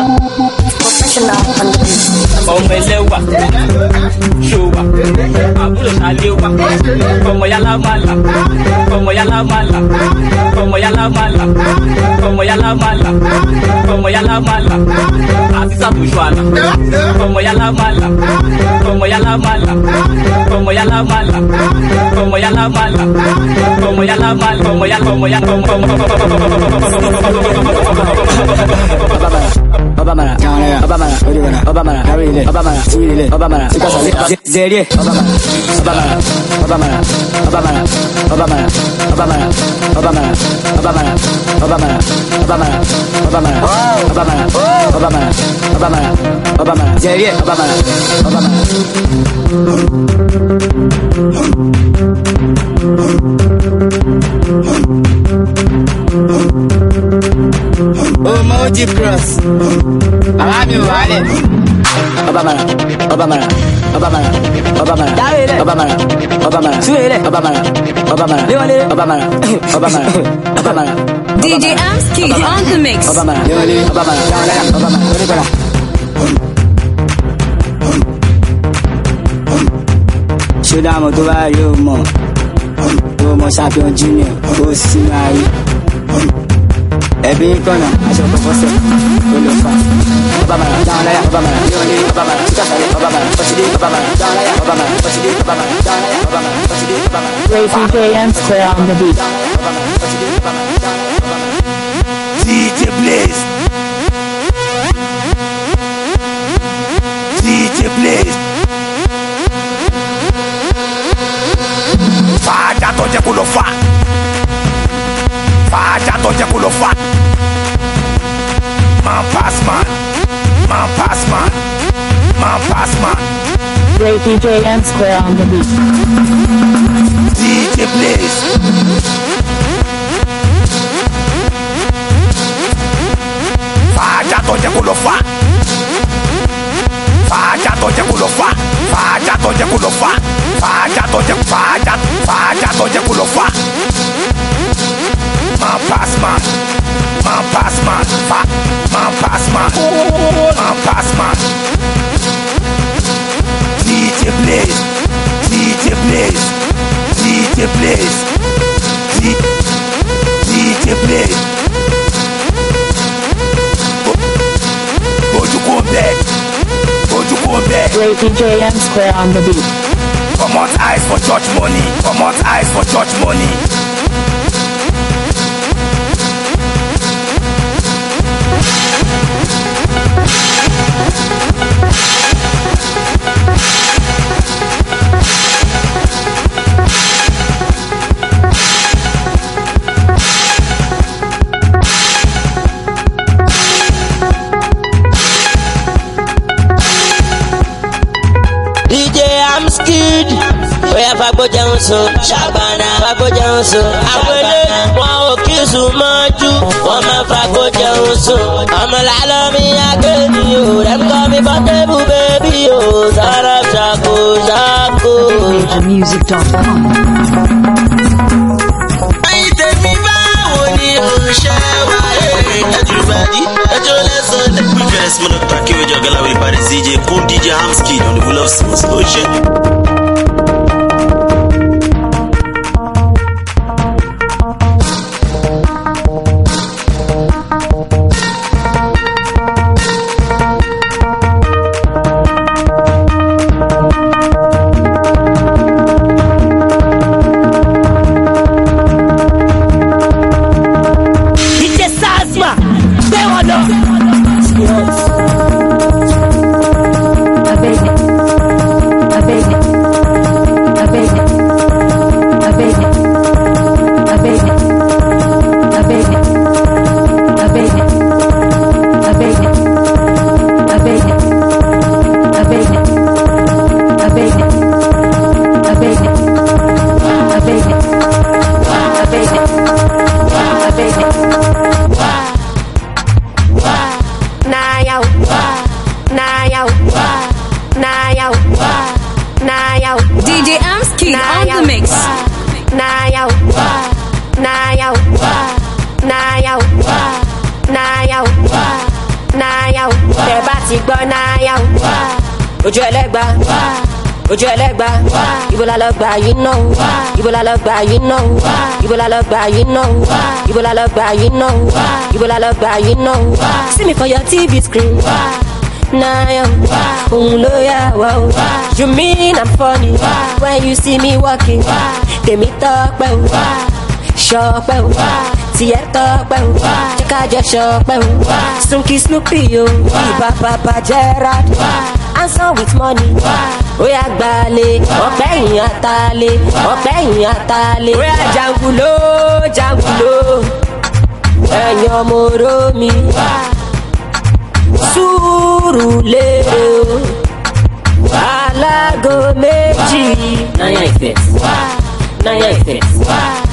ọmọ ẹlẹ́wà ṣòwà àbúrò ṣàléwà ọmọ yálà màlà ọmọ yálà màlà ọmọ yálà màlà ọmọ yálà màlà ọmọ yálà màlà àti sàtòṣù àlà ọmọ yálà màlà ọmọ yálà màlà ọmọ yálà màlà ọmọ yálà màlà ọmọ yálà màlà ọmọ yálà ọmọ yálà ọmọ Obamara, Obamara, Obamara, Obamara, Harile, Obamara, Suile, Obamara, Sikasale, Zerie, Obamara, Obamara, Obamara, Obamara, Obamara, Obamara, Obamara, Obamara, Obamara, Obamara, Obamara, Obamara, Obamara, Obamara, Zerie, Obamara, Obamara. Emoji cross. Alami wale. Obamara, Obamara, Obamara, Obamara, Obamara, Obamara, Suele, Obamara, Obamara, Obamara, Obamara, Obamara. D J Amski on the mix. Obamara, Obamara, Obamara, Shudamo to buy you more. Mo champion junior, go see my ẹbí kọ́nà aṣọ kọ̀kọ́sẹ̀ olùfà Obamara dáhùnláyà Obamara yọ̀ọ́lé Obamara síkàsálẹ̀ Obamara fọ́sídé Obamara dáhùnláyà Obamara fọ́sídé Obamara dáhùnláyà Obamara fọ́sídé Obamara. Racy J M Square on the beat. D J Blaze. D J Blaze. Fàájà tó jẹ́ kó lọ fà. Fàájà tó jẹ́ kó lọ fà. Man pass man. pass man. Great D J M Square on the beat. D J Blaze. Fàájà tó jẹ́ kó lọ fà. Fàájà tó jẹ́ kó lọ fà. Fàájà tó jẹ́ kó lọ fà. Fàájà tó jẹ́ fàájà fàájà tó jẹ́ kó lọ fà. Man pass man. Man pass man. Fa. Man pass man. Man pass man. D J Blaze. D J Blaze. D J Blaze. D J Blaze. Great D J M Square on the beat. Come on, eyes for church money. Come on, eyes for church money. D J I'm skid. Oya fagbo jẹun sun, ṣàbànà fagbo jẹun sun. Àwọn eléyìí wọn ò kí sùn mọ́jú, wọ́n máa fagbo jẹun sun. Ọmọ làlọ́ mi akéèmí o, dem call me for table baby o. Sọ̀rọ̀ ṣàkó ṣàkó. Major music dot com. Ẹyin tèmi báwo ni o ṣe wá? Ẹjú ìbàdí, ẹjọ́ lẹ́sàn-án lẹ́kùn ìfẹ́ mo lọ pàkí ọjọ́ gẹ́láwé ìbàdí C J kún D J Hamskid on the wheel of smooth ocean. Ojú ẹlẹ́gba, ojú ẹlẹ́gba, ibo la lọ gbà yìí náà, ibo la lọ gbà yìí náà, ibo la lọ gbà yìí náà, ibo la lọ gbà yìí náà, ibo la lọ gbà yìí náà. See me for your T V screen. Naya, òun ló yà wá o. You mean I'm funny when you see me walking? Tèmi tọ́pẹ́ o, ṣọpẹ́ o, tiẹ̀ tọ́pẹ́ o, jẹ́ ká jọ ṣọpẹ́ o. Sunky Snoopy o, ìbá Papa Gerard. Answer with money. Oya gbalẹ̀, ọ̀pẹ́ yìí àtàlẹ̀, ọ̀pẹ́ yìí àtàlẹ̀. Oya jangulo, jangulo, ẹ̀yin ọmọ oró mi. Surulere o, alágo méjì. Naya Effect, Naya Effect.